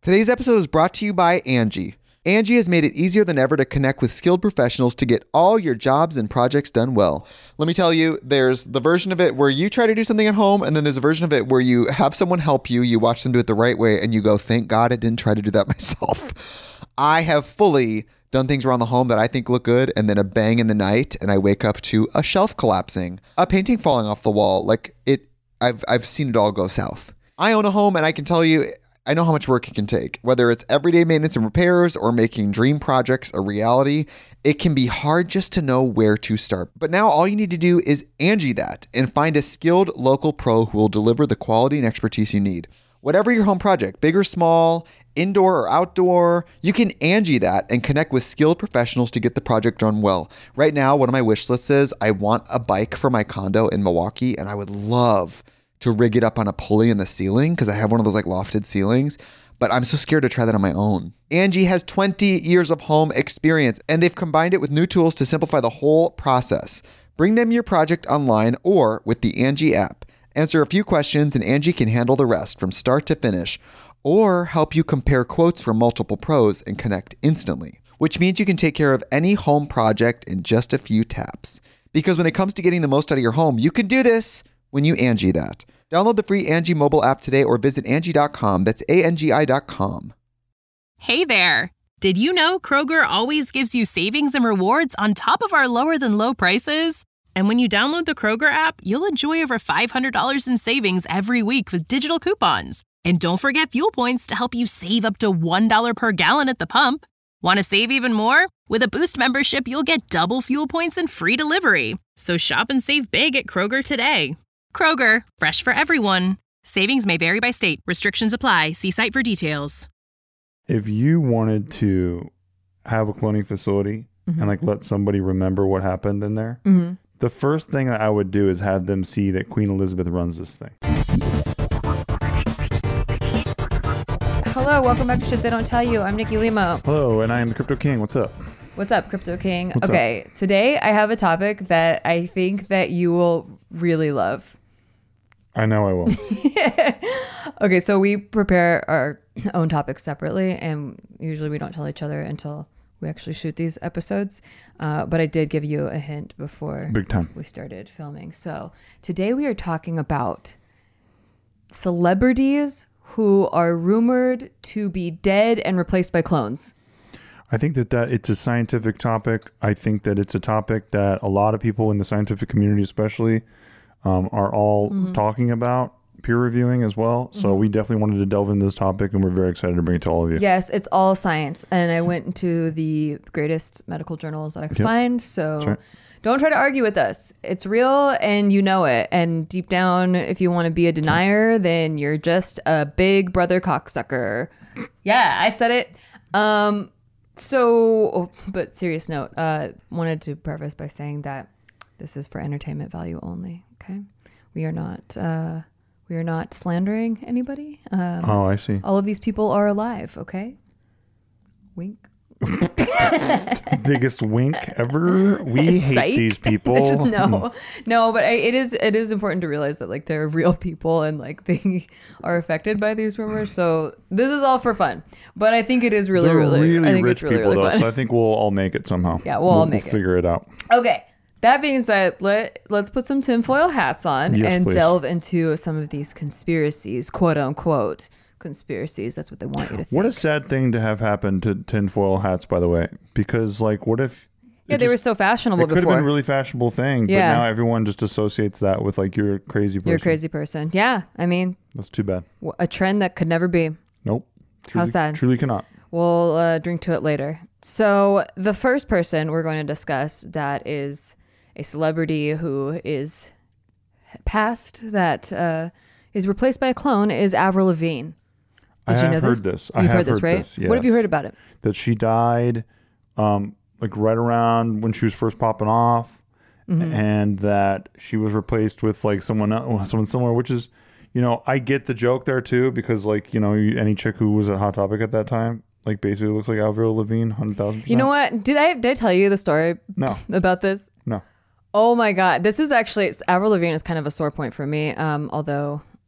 Today's episode is brought to you by Angie. Angie has made it easier than ever to connect with skilled professionals to get all your jobs and projects done well. Let me tell you, there's the version of it where you try to do something at home, and then there's a version of it where you have someone help you, you watch them do it the right way, and you go, thank God I didn't try to do that myself. I have fully done things around the home that I think look good, and then a bang in the night, and I wake up to a shelf collapsing, a painting falling off the wall. I've seen it all go south. I own a home, and I can tell you, I know how much work it can take. Whether it's everyday maintenance and repairs or making dream projects a reality, it can be hard just to know where to start. But now all you need to do is Angie that and find a skilled local pro who will deliver the quality and expertise you need. Whatever your home project, big or small, indoor or outdoor, you can Angie that and connect with skilled professionals to get the project done well. Right now, one of my wish lists is I want a bike for my condo in Milwaukee, and I would love to rig it up on a pulley in the ceiling because I have one of those like lofted ceilings, but I'm so scared to try that on my own. Angie has 20 years of home experience, and they've combined it with new tools to simplify the whole process. Bring them your project online or with the Angie app. Answer a few questions and Angie can handle the rest from start to finish, or help you compare quotes from multiple pros and connect instantly, which means you can take care of any home project in just a few taps. Because when it comes to getting the most out of your home, you can do this when you Angie that. Download the free Angie mobile app today or visit Angie.com. That's ANGI.com. Hey there. Did you know Kroger always gives you savings and rewards on top of our lower than low prices? And when you download the Kroger app, you'll enjoy over $500 in savings every week with digital coupons. And don't forget fuel points to help you save up to $1 per gallon at the pump. Want to save even more? With a Boost membership, you'll get double fuel points and free delivery. So shop and save big at Kroger today. Kroger, fresh for everyone. Savings may vary by state. Restrictions apply. See site for details. If you wanted to have a cloning facility and like let somebody remember what happened in there, the first thing that I would do is have them see that Queen Elizabeth runs this thing. Hello, welcome back to Shit They Don't Tell You. I'm Nikki Limo. Hello, and I am the Crypto King. What's up? What's up, Crypto King? What's okay, today I have a topic that I think that you will really love. I know I will. Okay, so we prepare our own topics separately, and usually we don't tell each other until we actually shoot these episodes. But I did give you a hint before Big time. we started filming. So today we are talking about celebrities who are rumored to be dead and replaced by clones. I think that it's a scientific topic. I think that it's a topic that a lot of people in the scientific community especially are all talking about, peer reviewing as well. So we definitely wanted to delve into this topic, and we're very excited to bring it to all of you. Yes, it's all science. And I went into the greatest medical journals that I could find. So don't try to argue with us. It's real and you know it. And deep down, if you want to be a denier, then you're just a big brother cocksucker. Yeah, I said it. But serious note, wanted to preface by saying that this is for entertainment value only. Okay, we are not slandering anybody. I see. All of these people are alive. Okay, wink. Biggest wink ever. We hate these people. No, but it is important to realize that like they're real people and like they are affected by these rumors. So this is all for fun, but I think it is really I think rich it's really, people really though. fun. So I think we'll all make it somehow. Yeah, we'll make figure it out. Okay. That being said, let's put some tinfoil hats on and please. delve into some of these conspiracies, quote unquote conspiracies. That's what they want you to think. What a sad thing to have happen to tinfoil hats, by the way, because like, what if? Yeah, they were so fashionable before. It could have been a really fashionable thing, Yeah. but now everyone just associates that with like you're a crazy person. You're a crazy person. Yeah, I mean, That's too bad. a trend that could never be. Nope. How sad. Truly cannot. We'll drink to it later. So the first person we're going to discuss that is a celebrity who is passed that is replaced by a clone is Avril Lavigne. Did you know this? This. You've heard this, right? Yes. What have you heard about it? That she died like right around when she was first popping off, and that she was replaced with like someone similar, which is, you know, I get the joke there too, because like, you know, any chick who was a Hot Topic at that time like basically looks like Avril Lavigne 100,000%. You know what? Did I tell you the story about this? No. Oh my God. This is actually, Avril Lavigne is kind of a sore point for me. Although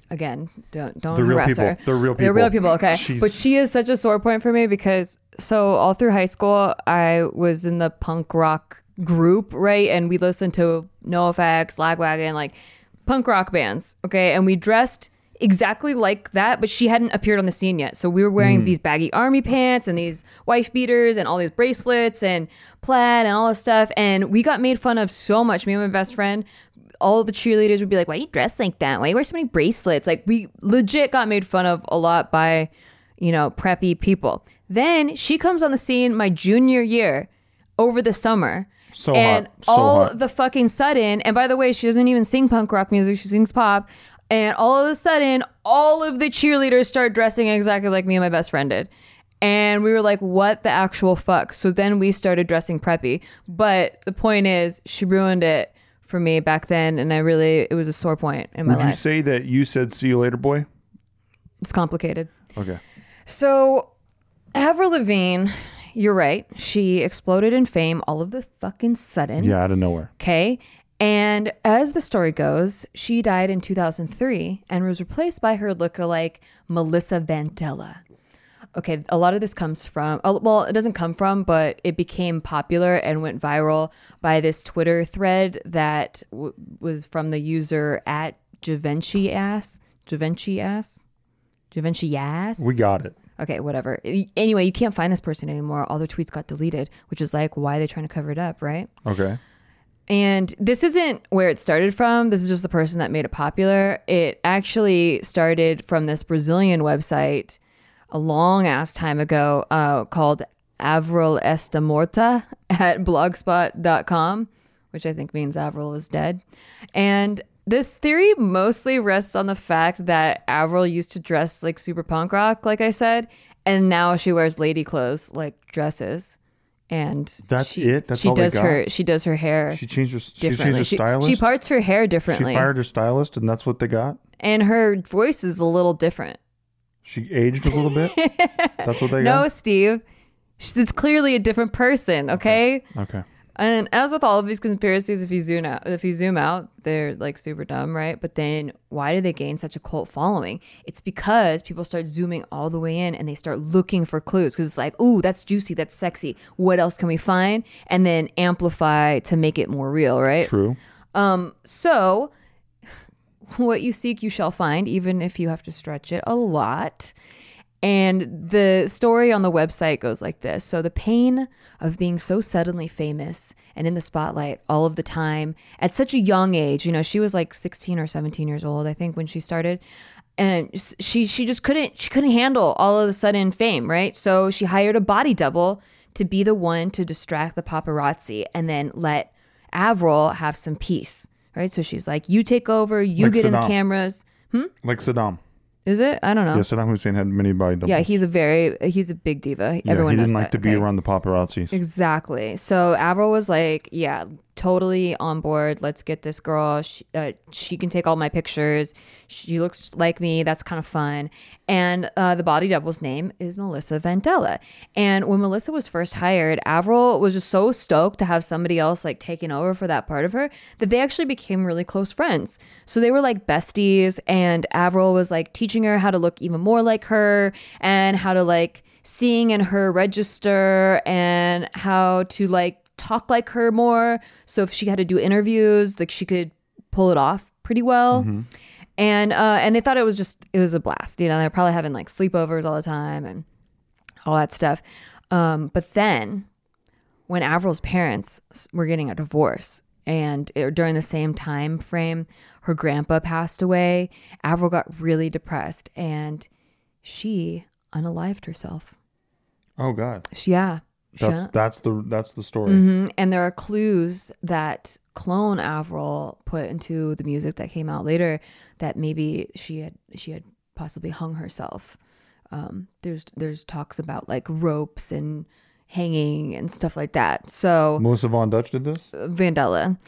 again, don't They're real harass people. her. They're real They're real people. people. Okay. Jeez. But she is such a sore point for me because so all through high school, I was in the punk rock group, right? And we listened to NoFX, Lagwagon, like punk rock bands. Okay. And we dressed exactly like that, but she hadn't appeared on the scene yet. So we were wearing these baggy army pants and these wife beaters and all these bracelets and plaid and all this stuff. And we got made fun of so much. Me and my best friend, all of the cheerleaders would be like, why do you dress like that? Why do you wear so many bracelets? Like we legit got made fun of a lot by, preppy people. Then she comes on the scene my junior year over the summer. So and hot. So all hot. the fucking sudden, and by the way, she doesn't even sing punk rock music. She sings pop. And all of a sudden, all of the cheerleaders start dressing exactly like me and my best friend did. And we were like, what the actual fuck? So then we started dressing preppy. But the point is, she ruined it for me back then. And it was a sore point in my Would life. you say that you said "see you later, boy"? It's complicated. Okay. So Avril Lavigne, you're right. She exploded in fame all of the fucking sudden. Yeah, out of nowhere. Okay. And as the story goes, she died in 2003 and was replaced by her lookalike, Melissa Vandella. Okay, a lot of this comes from, well, it doesn't come from, but it became popular and went viral by this Twitter thread that was from the user at Givenchy Ass. We got it. Okay, whatever. Anyway, you can't find this person anymore. All their tweets got deleted, which is like, why are they trying to cover it up, right? Okay. And this isn't where it started from. This is just the person that made it popular. It actually started from this Brazilian website a long ass time ago called Avril Está Morta at blogspot.com, which I think means Avril is dead. And this theory mostly rests on the fact that Avril used to dress like super punk rock, like I said, and now she wears lady clothes like dresses. And That's it? That's she all they does got? she does her hair She changed her differently. stylist. She parts her hair She differently. fired her stylist, and that's what they got. And her voice is a little different. She aged a little bit. That's what they No, got. Steve. It's clearly a different person, okay? Okay. And as with all of these conspiracies, if you zoom out, they're like super dumb, right? But then why do they gain such a cult following? It's because people start zooming all the way in and they start looking for clues because it's like, ooh, that's juicy, that's sexy. What else can we find? And then amplify to make it more real, right? True. So what you seek, you shall find, even if you have to stretch it a lot. And the story on the website goes like this. So the pain of being so suddenly famous and in the spotlight all of the time at such a young age, she was like 16 or 17 years old, I think, when she started. And she just couldn't handle all of a sudden fame, right? So she hired a body double to be the one to distract the paparazzi and then let Avril have some peace, right? So she's like, you take over, you Like get in the Saddam. cameras. Like Saddam. Is it? I don't know. Yeah, Saddam Hussein had many body doubles. Yeah, he's a big diva. Yeah, Everyone he knows didn't like that. to be Okay. around the paparazzis. Exactly. So Avril was like, yeah, totally on board. Let's get this girl. She can take all my pictures. She looks like me. That's kind of fun. And the body double's name is Melissa Vandella. And when Melissa was first hired, Avril was just so stoked to have somebody else like taking over for that part of her that they actually became really close friends. So they were like besties, and Avril was like teaching her how to look even more like her and how to like sing in her register and how to like talk like her more. So if she had to do interviews, like she could pull it off pretty well. And they thought it was a blast. They're probably having like sleepovers all the time and all that stuff. But then when Avril's parents were getting a divorce and during the same time frame, her grandpa passed away, Avril got really depressed and she unalived herself. Oh God. That's the story. And there are clues that clone Avril put into the music that came out later that maybe she had possibly hung herself. There's talks about like ropes and hanging and stuff like that. So Melissa Von Dutch did this. Vandella.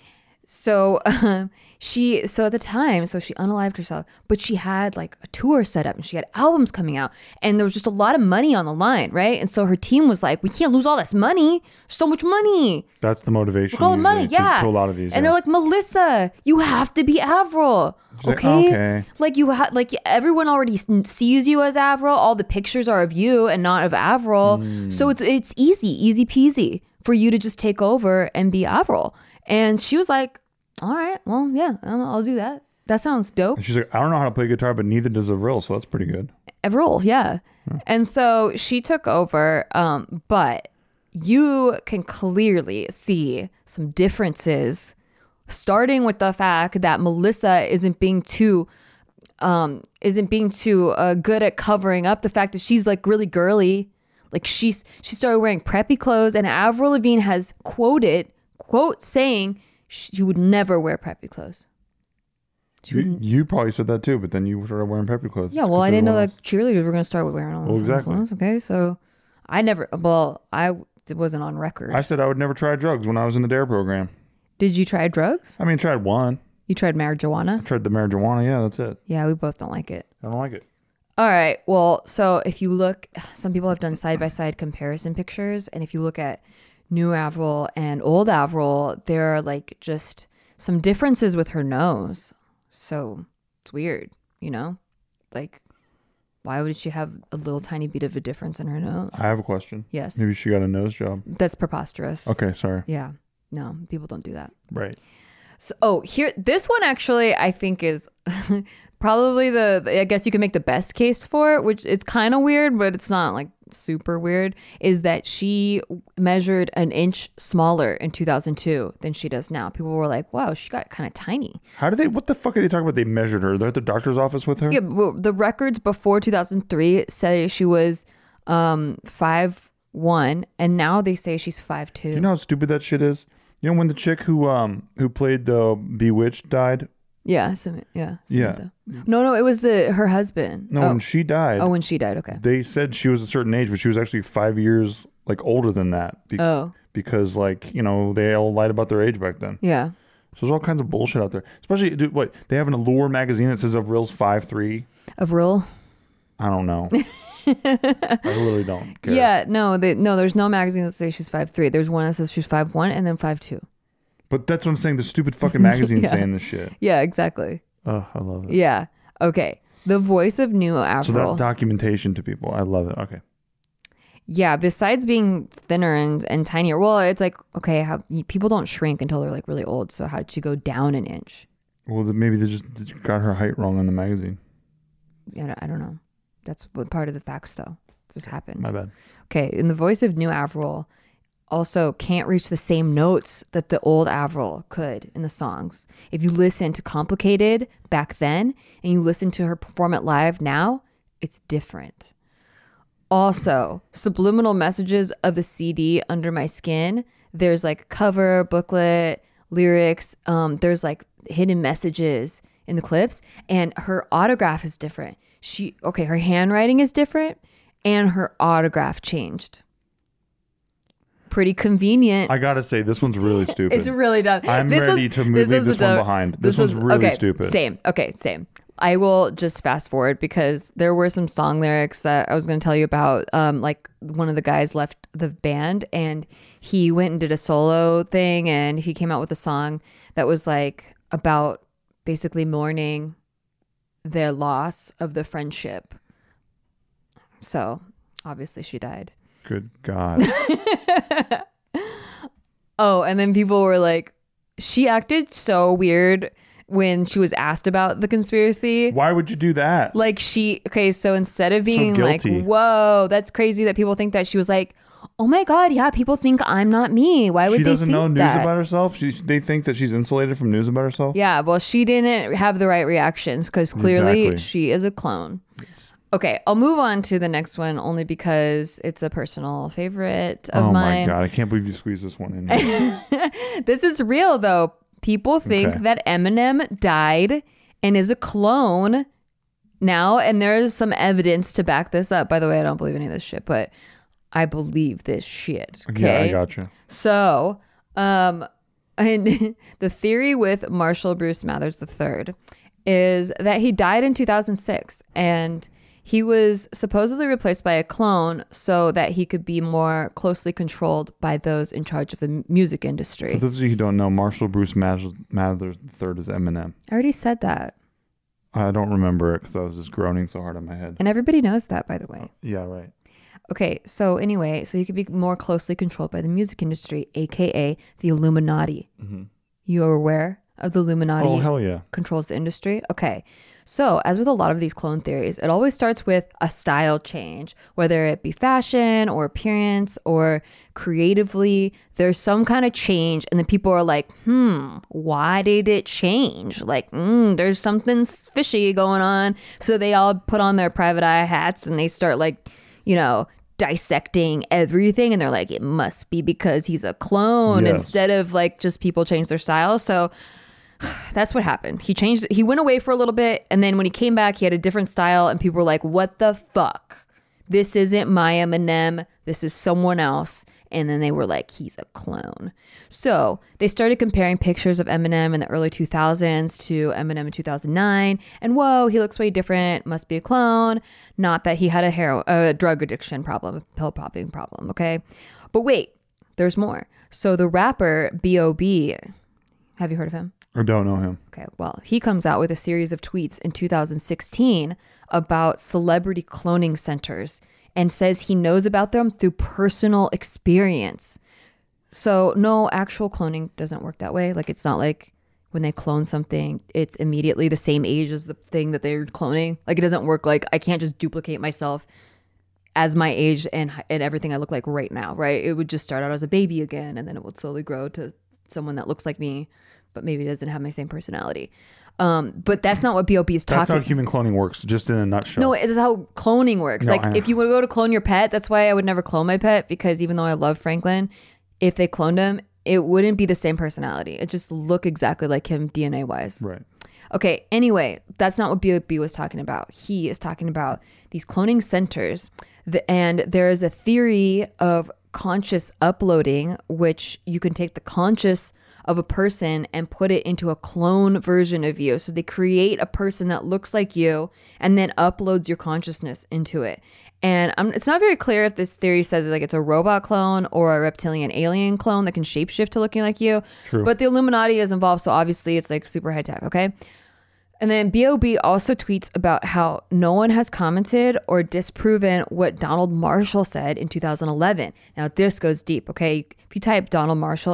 So she at the time, so she unalived herself, but she had like a tour set up and she had albums coming out and there was just a lot of money on the line, right? And so her team was like, we can't lose all this money. So much money. That's the motivation. All the money, yeah. To a lot of these. And they're like, Melissa, you have to be Avril. Okay. Like like everyone already sees you as Avril. All the pictures are of you and not of Avril. So it's easy peasy for you to just take over and be Avril. And she was like, all right, well, yeah, I'll do that. That sounds dope. And she's like, I don't know how to play guitar, but neither does Avril, so that's pretty good. Avril, yeah. And so she took over, but you can clearly see some differences, starting with the fact that Melissa isn't being too good at covering up the fact that she's like really girly. Like she started wearing preppy clothes, and Avril Lavigne has quote saying she would never wear preppy clothes. You probably said that too, but then you started wearing preppy clothes. Yeah, well, I didn't know that cheerleaders were going to start with wearing all those clothes. Okay, so I wasn't on record. I said I would never try drugs when I was in the DARE program. Did you try drugs? I mean, tried one. You tried marijuana? I tried the marijuana, yeah, that's it. Yeah, we both don't like it. I don't like it. All right, well, so if you look, some people have done side-by-side comparison pictures, and if you look at new Avril and old Avril, there are like just some differences with her nose. So it's weird, you know? Like, why would she have a little tiny bit of a difference in her nose? I have a question. Yes. Maybe she got a nose job. That's preposterous. Okay, sorry. Yeah. No, people don't do that. Right. So, this one actually I think is probably I guess you can make the best case for it, which it's kind of weird, but it's not like super weird, is that she measured an inch smaller in 2002 than she does now. People were like, wow, she got kind of tiny. What the fuck are they talking about? They measured her. They're at the doctor's office with her? Yeah, well, the records before 2003 say she was 5'1", and now they say she's 5'2". You know how stupid that shit is? You know when the chick who played the Bewitched died? Yeah, Samantha. No, it was her husband. No, when she died. Oh, when she died, okay. They said she was a certain age, but she was actually 5 years like older than that. Because like, you know, they all lied about their age back then. Yeah. So there's all kinds of bullshit out there. Especially, dude, what? They have an Allure magazine that says Avril's 5'3". Avril? I don't know. I really don't care. Yeah, no, there's no magazine that says she's 5'3". There's one that says she's 5'1" and then 5'2". But that's what I'm saying. The stupid fucking magazine's saying this shit. Yeah, exactly. Oh, I love it. Yeah. Okay. The voice of new Avril. So that's documentation to people. I love it. Okay. Yeah. Besides being thinner and tinier, well, it's like, okay, people don't shrink until they're like really old. So how did she go down an inch? Well, maybe they just got her height wrong on the magazine. Yeah, I don't know. That's what part of the facts, though. This happened. My bad. Okay. In the voice of new Avril, also can't reach the same notes that the old Avril could in the songs. If you listen to Complicated back then and you listen to her perform it live now, it's different. Also, subliminal messages of the CD Under My Skin. There's like cover, booklet, lyrics. There's like hidden messages in the clips, and her autograph is different. Her handwriting is different and her autograph changed. Pretty convenient. I gotta say, this one's really stupid. It's really dumb. I'm ready to leave this one behind. This one's really stupid. Same. I will just fast forward because there were some song lyrics that I was going to tell you about. Like one of the guys left the band and he went and did a solo thing, and he came out with a song that was like about basically mourning their loss of the friendship. So obviously she died. Good God. Oh, and then people were like, she acted so weird when she was asked about the conspiracy. Why would you do that? Like so instead of being so like, whoa, that's crazy that people think that, she was like, oh my God, yeah, people think I'm not me. Why would they think that? She doesn't know news about herself? They think that she's insulated from news about herself? Yeah, well, she didn't have the right reactions because clearly she is a clone. Okay, I'll move on to the next one only because it's a personal favorite of mine. Oh my God, I can't believe you squeezed this one in. This is real though. People think that Eminem died and is a clone now, and there's some evidence to back this up. By the way, I don't believe any of this shit, but I believe this shit. Okay? Yeah, I gotcha. So, And the theory with Marshall Bruce Mathers III is that he died in 2006 and he was supposedly replaced by a clone so that he could be more closely controlled by those in charge of the music industry. For those of you who don't know, Marshall Bruce Mathers III is Eminem. I already said that. I don't remember it because I was just groaning so hard in my head. And everybody knows that, by the way. Yeah, right. Okay, so anyway, so he could be more closely controlled by the music industry, aka the Illuminati. Mm-hmm. You're aware of the Illuminati? Oh, hell yeah. Controls the industry? Okay. So, as with a lot of these clone theories, it always starts with a style change, whether it be fashion or appearance or creatively. There's some kind of change, and then people are like, why did it change? Like, there's something fishy going on. So they all put on their private eye hats and they start like, dissecting everything, and they're like, it must be because he's a clone, yes. instead of like just people change their style. So that's what happened. He went away for a little bit, and then when he came back, he had a different style, and people were like, what the fuck? This isn't my Eminem. This is someone else. And then they were like, he's a clone. So they started comparing pictures of Eminem in the early 2000s to Eminem in 2009. And whoa, he looks way different. Must be a clone. Not that he had a drug addiction problem, a pill popping problem. Okay. But wait, there's more. So the rapper B.O.B., have you heard of him? I don't know him. Okay, well, he comes out with a series of tweets in 2016 about celebrity cloning centers and says he knows about them through personal experience. So no, actual cloning doesn't work that way. Like, it's not like when they clone something, it's immediately the same age as the thing that they're cloning. Like, it doesn't work like I can't just duplicate myself as my age and everything I look like right now, right? It would just start out as a baby again, and then it would slowly grow to someone that looks like me, but maybe doesn't have my same personality. But that's not what B.O.B. is talking. That's how human cloning works, just in a nutshell. No, it's how cloning works. No, like, if you would go to clone your pet, that's why I would never clone my pet, because even though I love Franklin, if they cloned him, it wouldn't be the same personality. It just look exactly like him DNA wise. Right. Okay, anyway, that's not what B.O.B. was talking about. He is talking about these cloning centers. And there is a theory of conscious uploading, which you can take the conscious of a person and put it into a clone version of you. So they create a person that looks like you and then uploads your consciousness into it. And it's not very clear if this theory says like it's a robot clone or a reptilian alien clone that can shapeshift to looking like you. True. But the Illuminati is involved, so obviously it's like super high tech, okay? And then B.O.B. also tweets about how no one has commented or disproven what Donald Marshall said in 2011. Now this goes deep, okay? If you type Donald Marshall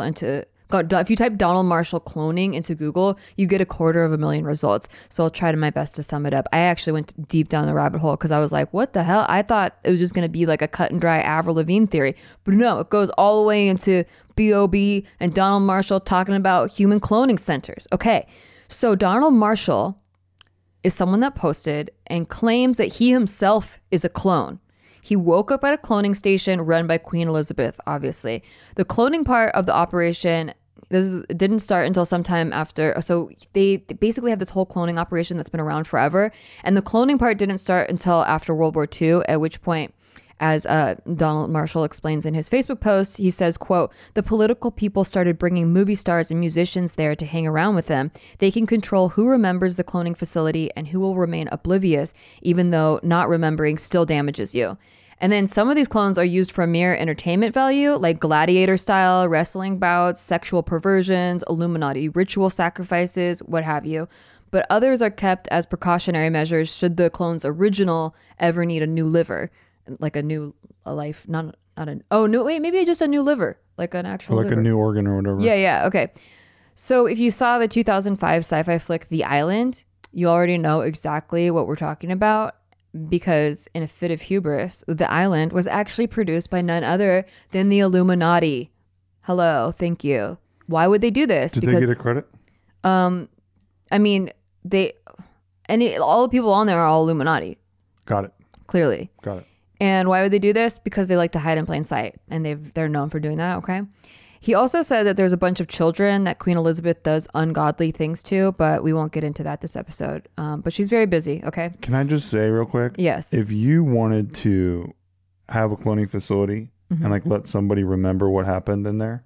cloning into Google, you get 250,000 results. So I'll try my best to sum it up. I actually went deep down the rabbit hole because I was like, what the hell? I thought it was just going to be like a cut and dry Avril Lavigne theory. But no, it goes all the way into B.O.B. and Donald Marshall talking about human cloning centers. Okay, so Donald Marshall is someone that posted and claims that he himself is a clone. He woke up at a cloning station run by Queen Elizabeth, obviously. The cloning part of the operation didn't start until sometime after. So they basically have this whole cloning operation that's been around forever. And the cloning part didn't start until after World War II, at which point, as Donald Marshall explains in his Facebook post, he says, quote, the political people started bringing movie stars and musicians there to hang around with them. They can control who remembers the cloning facility and who will remain oblivious, even though not remembering still damages you. And then some of these clones are used for mere entertainment value, like gladiator style, wrestling bouts, sexual perversions, Illuminati ritual sacrifices, what have you. But others are kept as precautionary measures should the clone's original ever need a new liver. Like a life, maybe just a new liver, like an actual or like liver. A new organ or whatever. Yeah, okay. So if you saw the 2005 sci-fi flick The Island, you already know exactly what we're talking about, because in a fit of hubris, The Island was actually produced by none other than the Illuminati. Hello, thank you. Why would they do this? Did they get a credit? I mean, all the people on there are all Illuminati. Got it. Clearly. Got it. And why would they do this? Because they like to hide in plain sight, and they're known for doing that, okay? He also said that there's a bunch of children that Queen Elizabeth does ungodly things to, but we won't get into that this episode. But she's very busy, okay? Can I just say real quick? Yes. If you wanted to have a cloning facility and like let somebody remember what happened in there,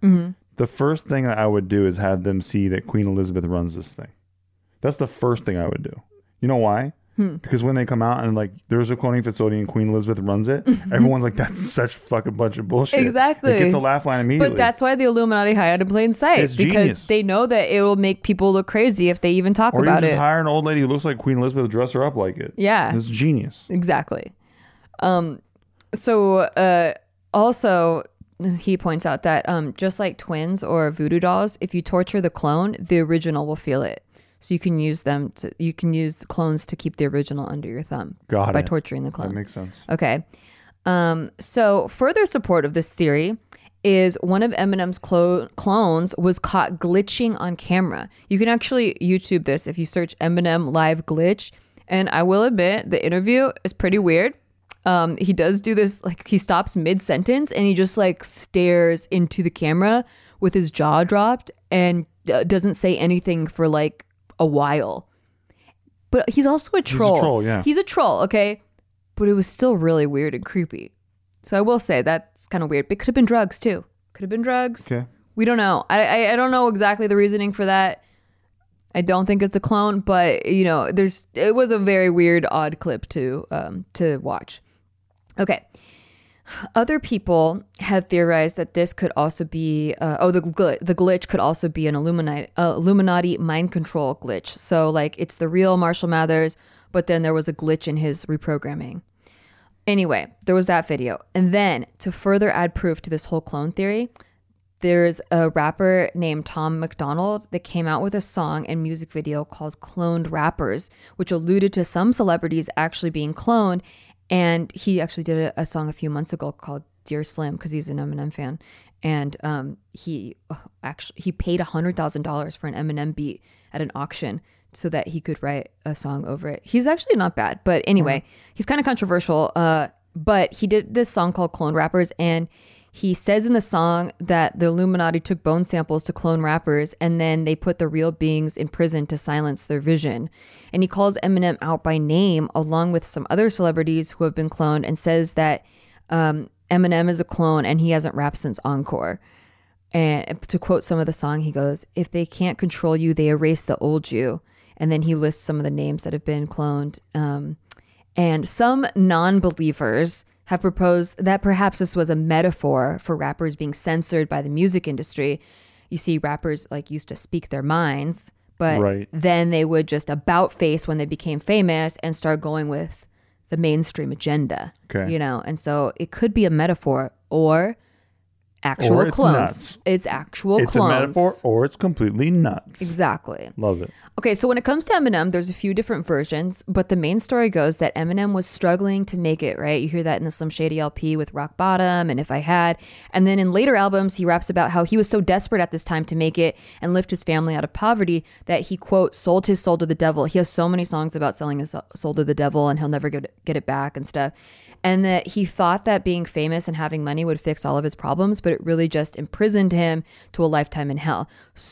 The first thing that I would do is have them see that Queen Elizabeth runs this thing. That's the first thing I would do. You know why? Because when they come out and like there's a cloning facility and Queen Elizabeth runs it, everyone's like, that's such fucking bunch of bullshit. Exactly. It gets a laugh line immediately. But that's why the Illuminati hide in plain sight. It's because genius. they know that it will make people look crazy if they even talk or about you just it. hire an old lady who looks like Queen Elizabeth, dress her up like it. Yeah. It's genius. Exactly. Also, he points out that just like twins or voodoo dolls, if you torture the clone, the original will feel it. So you can use clones to keep the original under your thumb by torturing the clone. That makes sense. Okay. So further support of this theory is one of Eminem's clones was caught glitching on camera. You can actually YouTube this if you search Eminem live glitch. And I will admit the interview is pretty weird. He does do this, like he stops mid-sentence and he just like stares into the camera with his jaw dropped and doesn't say anything for like a while. But he's also a troll. He's a troll, yeah. He's a troll, okay? But it was still really weird and creepy. So I will say that's kind of weird. But it could have been drugs too. Could have been drugs. Okay. We don't know. I don't know exactly the reasoning for that. I don't think it's a clone, but you know, it was a very weird, odd clip to watch. Okay. Other people have theorized that this could also be the glitch could also be an Illuminati mind control glitch. So like it's the real Marshall Mathers, but then there was a glitch in his reprogramming. Anyway, there was that video. And then to further add proof to this whole clone theory, there's a rapper named Tom McDonald that came out with a song and music video called Cloned Rappers, which alluded to some celebrities actually being cloned. And he actually did a song a few months ago called Dear Slim because he's an Eminem fan. And he paid $100,000 for an Eminem beat at an auction so that he could write a song over it. He's actually not bad. But anyway, he's kind of controversial. But he did this song called Clone Rappers. And he says in the song that the Illuminati took bone samples to clone rappers and then they put the real beings in prison to silence their vision. And he calls Eminem out by name along with some other celebrities who have been cloned and says that Eminem is a clone and he hasn't rapped since Encore. And to quote some of the song, he goes, "If they can't control you, they erase the old you." And then he lists some of the names that have been cloned. And some non-believers have proposed that perhaps this was a metaphor for rappers being censored by the music industry. You see, rappers like used to speak their minds, but then they would just about face when they became famous and start going with the mainstream agenda. Okay. You know, and so it could be a metaphor or actual clones. Nuts. It's actual it's clones. It's a metaphor or it's completely nuts. Exactly. Love it. Okay, so when it comes to Eminem, there's a few different versions, but the main story goes that Eminem was struggling to make it, right? You hear that in the Slim Shady LP with Rock Bottom and If I Had. And then in later albums, he raps about how he was so desperate at this time to make it and lift his family out of poverty that he, quote, sold his soul to the devil. He has so many songs about selling his soul to the devil and he'll never get it back and stuff. And that he thought that being famous and having money would fix all of his problems, but it really just imprisoned him to a lifetime in hell.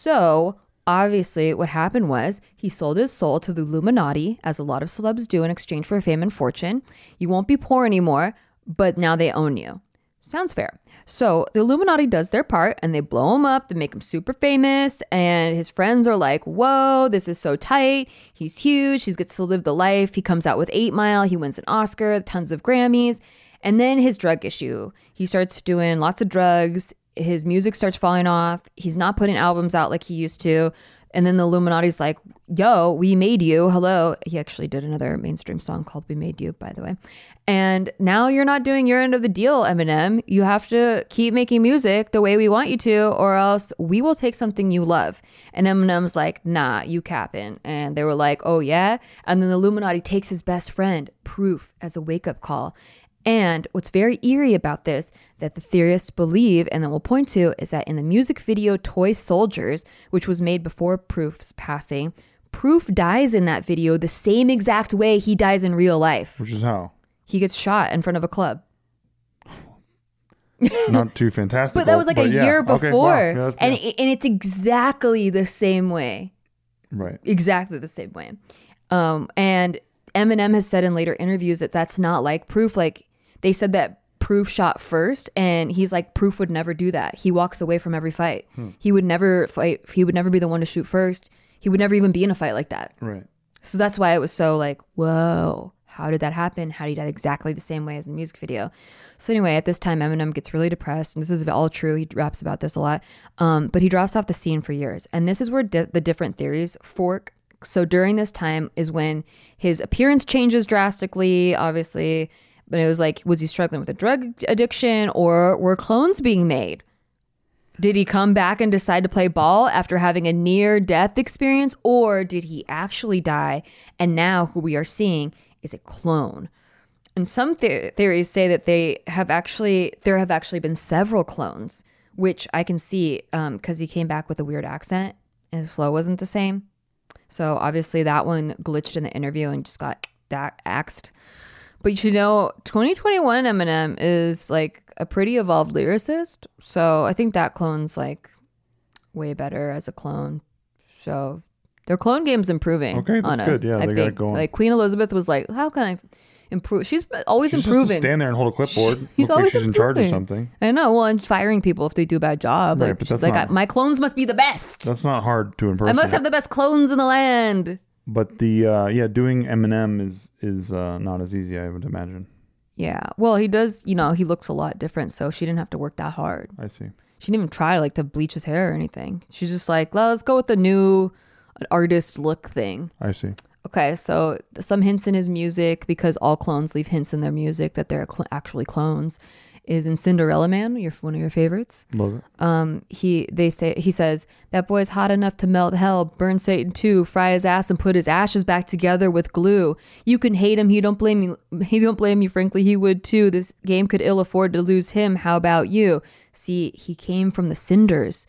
So obviously what happened was he sold his soul to the Illuminati, as a lot of celebs do, in exchange for fame and fortune. You won't be poor anymore, but now they own you. Sounds fair. So the Illuminati does their part and they blow him up. They make him super famous. And his friends are like, whoa, this is so tight. He's huge. He gets to live the life. He comes out with 8 Mile. He wins an Oscar, tons of Grammys. And then his drug issue. He starts doing lots of drugs. His music starts falling off. He's not putting albums out like he used to. And then the Illuminati's like, yo, we made you. Hello. He actually did another mainstream song called We Made You, by the way. And now you're not doing your end of the deal, Eminem. You have to keep making music the way we want you to, or else we will take something you love. And Eminem's like, nah, you capping. And they were like, oh, yeah. And then the Illuminati takes his best friend, Proof, as a wake-up call. And what's very eerie about this, that the theorists believe, and that we'll point to, is that in the music video Toy Soldiers, which was made before Proof's passing, Proof dies in that video the same exact way he dies in real life. Which is how? He gets shot in front of a club. Not too fantastic. But that was like a year before. Okay, wow. And it's exactly the same way. Right. Exactly the same way. And Eminem has said in later interviews that that's not like Proof. Like, they said that Proof shot first, and he's like, Proof would never do that. He walks away from every fight. He would never fight. He would never be the one to shoot first. He would never even be in a fight like that. Right. So that's why it was so like, whoa, how did that happen? How did he die exactly the same way as in the music video? So anyway, at this time, Eminem gets really depressed, and this is all true. He raps about this a lot, but he drops off the scene for years. And this is where the different theories fork. So during this time is when his appearance changes drastically, obviously. But it was like, was he struggling with a drug addiction, or were clones being made? Did he come back and decide to play ball after having a near-death experience, or did he actually die, and now who we are seeing is a clone? And some theories say that there have actually been several clones, which I can see because he came back with a weird accent and his flow wasn't the same. So obviously that one glitched in the interview and just got axed. But 2021 Eminem is like a pretty evolved lyricist. So I think that clone's like way better as a clone. So their clone game's improving. Okay, that's good. Yeah, they got it going. Like Queen Elizabeth was like, how can I improve? She's always improving. Just stand there and hold a clipboard. She's Look always like she's in charge of something. I know. Well, and firing people if they do a bad job. Right, like, but she's that's like, not- my clones must be the best. That's not hard to impersonate. I must have the best clones in the land. But the doing Eminem is not as easy, I would imagine. Yeah. Well, he does, he looks a lot different, so she didn't have to work that hard. I see. She didn't even try like to bleach his hair or anything. She's just like, let's go with the new artist look thing. I see. Okay, so some hints in his music, because all clones leave hints in their music that they're actually clones, is in Cinderella Man, one of your favorites. Love it. He says, that boy's hot enough to melt hell, burn Satan too, fry his ass and put his ashes back together with glue. You can hate him, he don't blame you, frankly he would too. This game could ill afford to lose him, how about you? See, he came from the cinders.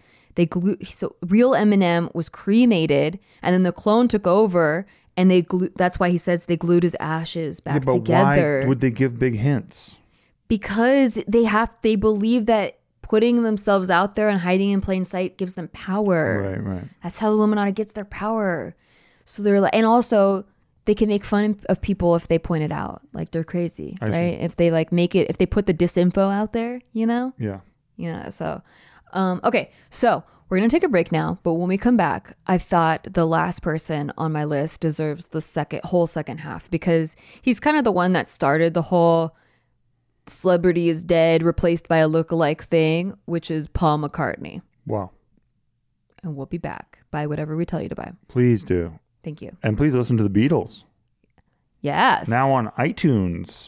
So real Eminem was cremated, and then the clone took over, and that's why he says they glued his ashes back together. Why would they give big hints? Because they believe that putting themselves out there and hiding in plain sight gives them power. Right. That's how Illuminati gets their power. So they're like, and also they can make fun of people if they point it out, like they're crazy, right? See. If they like if they put the disinfo out there, Yeah. So, okay. So we're going to take a break now, but when we come back, I thought the last person on my list deserves the whole second half, because he's kind of the one that started the whole celebrity is dead, replaced by a lookalike thing, which is Paul McCartney. Wow. And we'll be back. Buy whatever we tell you to buy. Please do. Thank you. And please listen to the Beatles. Yes. Now on iTunes.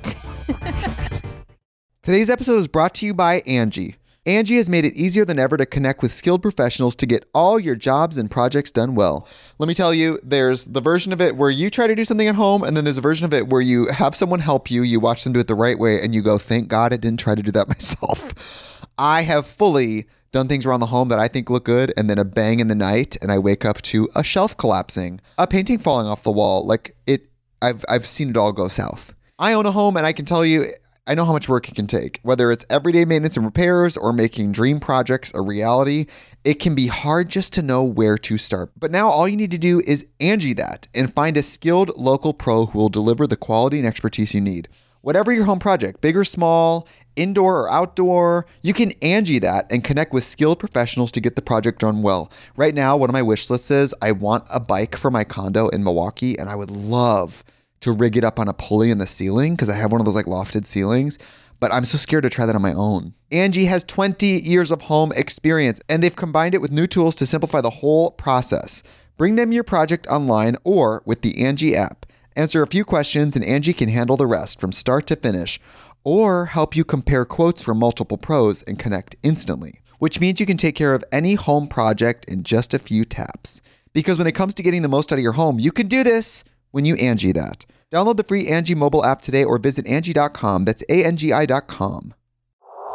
Today's episode is brought to you by Angie. Angie has made it easier than ever to connect with skilled professionals to get all your jobs and projects done well. Let me tell you, there's the version of it where you try to do something at home, and then there's a version of it where you have someone help you, you watch them do it the right way, and you go, thank God I didn't try to do that myself. I have fully done things around the home that I think look good, and then a bang in the night, and I wake up to a shelf collapsing, a painting falling off the wall. I've seen it all go south. I own a home, and I can tell you, I know how much work it can take. Whether it's everyday maintenance and repairs or making dream projects a reality, it can be hard just to know where to start. But now all you need to do is Angie that and find a skilled local pro who will deliver the quality and expertise you need. Whatever your home project, big or small, indoor or outdoor, you can Angie that and connect with skilled professionals to get the project done well. Right now, one of my wish lists is I want a bike for my condo in Milwaukee, and I would love to rig it up on a pulley in the ceiling because I have one of those like lofted ceilings, but I'm so scared to try that on my own. Angie has 20 years of home experience, and they've combined it with new tools to simplify the whole process. Bring them your project online or with the Angie app. Answer a few questions and Angie can handle the rest from start to finish, or help you compare quotes from multiple pros and connect instantly, which means you can take care of any home project in just a few taps. Because when it comes to getting the most out of your home, you can do this when you Angie that. Download the free Angie mobile app today or visit Angie.com. That's ANGI.com.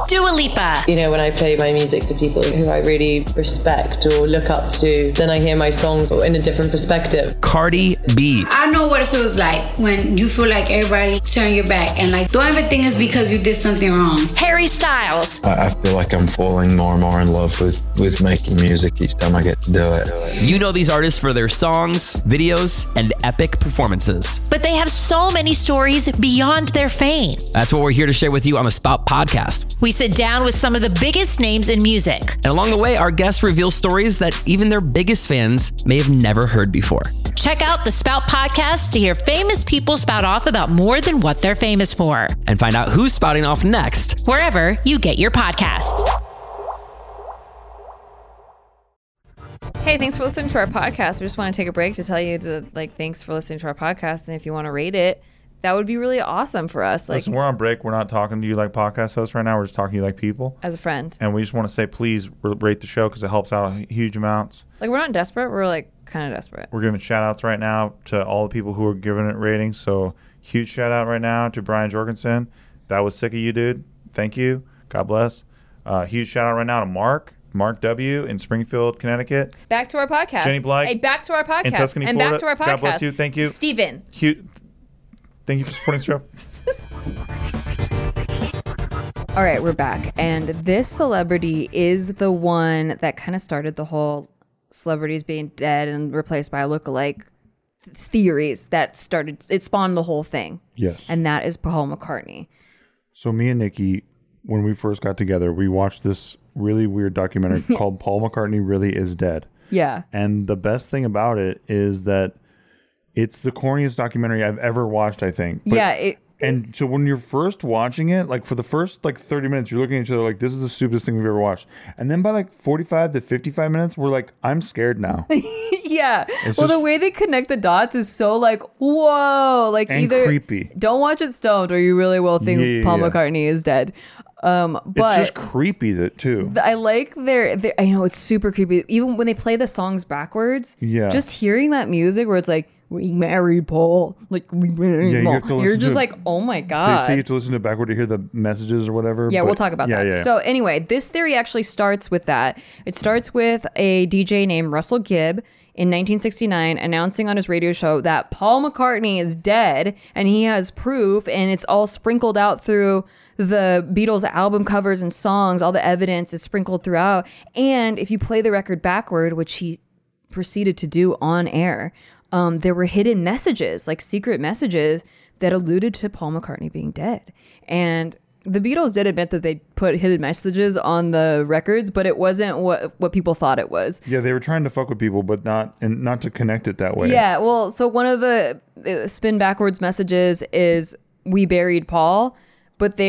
Dua Lipa. You know, when I play my music to people who I really respect or look up to, then I hear my songs in a different perspective. Cardi B. I know what it feels like when you feel like everybody turn your back and like, don't ever think it's because you did something wrong. Harry Styles. I feel like I'm falling more and more in love with making music each time I get to do it. You know these artists for their songs, videos, and epic performances. But they have so many stories beyond their fame. That's what we're here to share with you on the Spout Podcast. We sit down with some of the biggest names in music. And along the way, our guests reveal stories that even their biggest fans may have never heard before. Check out the Spout Podcast to hear famous people spout off about more than what they're famous for. And find out who's spouting off next. Wherever you get your podcasts. Hey, thanks for listening to our podcast. We just want to take a break to tell you thanks for listening to our podcast. And if you want to rate it, that would be really awesome for us. Listen, we're on break. We're not talking to you like podcast hosts right now. We're just talking to you like people. As a friend. And we just want to say, please rate the show because it helps out huge amounts. Like, we're not desperate. We're kind of desperate. We're giving shout outs right now to all the people who are giving it ratings. So huge shout out right now to Brian Jorgensen. That was sick of you, dude. Thank you. God bless. Huge shout out right now to Mark W. in Springfield, Connecticut. Back to our podcast. Jenny Blythe. Hey, back to our podcast. In Tuscany, and Florida. Back to our podcast. God bless you. Thank you. Steven. Thank you for supporting the show. All right, we're back. And this celebrity is the one that kind of started the whole celebrities being dead and replaced by lookalike theories that spawned the whole thing. Yes. And that is Paul McCartney. So me and Nikki, when we first got together, we watched this really weird documentary called Paul McCartney Really Is Dead. Yeah. And the best thing about it is that it's the corniest documentary I've ever watched, I think. And so when you're first watching it, like for the first 30 minutes, you're looking at each other like, this is the stupidest thing we've ever watched. And then by 45 to 55 minutes, we're like, I'm scared now. Yeah. The way they connect the dots is so whoa. And either creepy. Don't watch it stoned or you really will think Paul McCartney is dead. But it's just creepy too. I like I know it's super creepy. Even when they play the songs backwards. Yeah. Just hearing that music where it's like, we married Paul. We married Paul. You're just oh my God. They say you have to listen to it backward to hear the messages or whatever. Yeah, we'll talk about that. Yeah. So anyway, this theory actually starts with that. It starts with a DJ named Russell Gibb in 1969 announcing on his radio show that Paul McCartney is dead and he has proof, and it's all sprinkled out through the Beatles album covers and songs. All the evidence is sprinkled throughout. And if you play the record backward, which he proceeded to do on air, there were hidden messages, secret messages that alluded to Paul McCartney being dead. And the Beatles did admit that they put hidden messages on the records, but it wasn't what people thought it was. Yeah, they were trying to fuck with people, but not to connect it that way. Yeah, well, so one of the spin backwards messages is "We buried Paul," but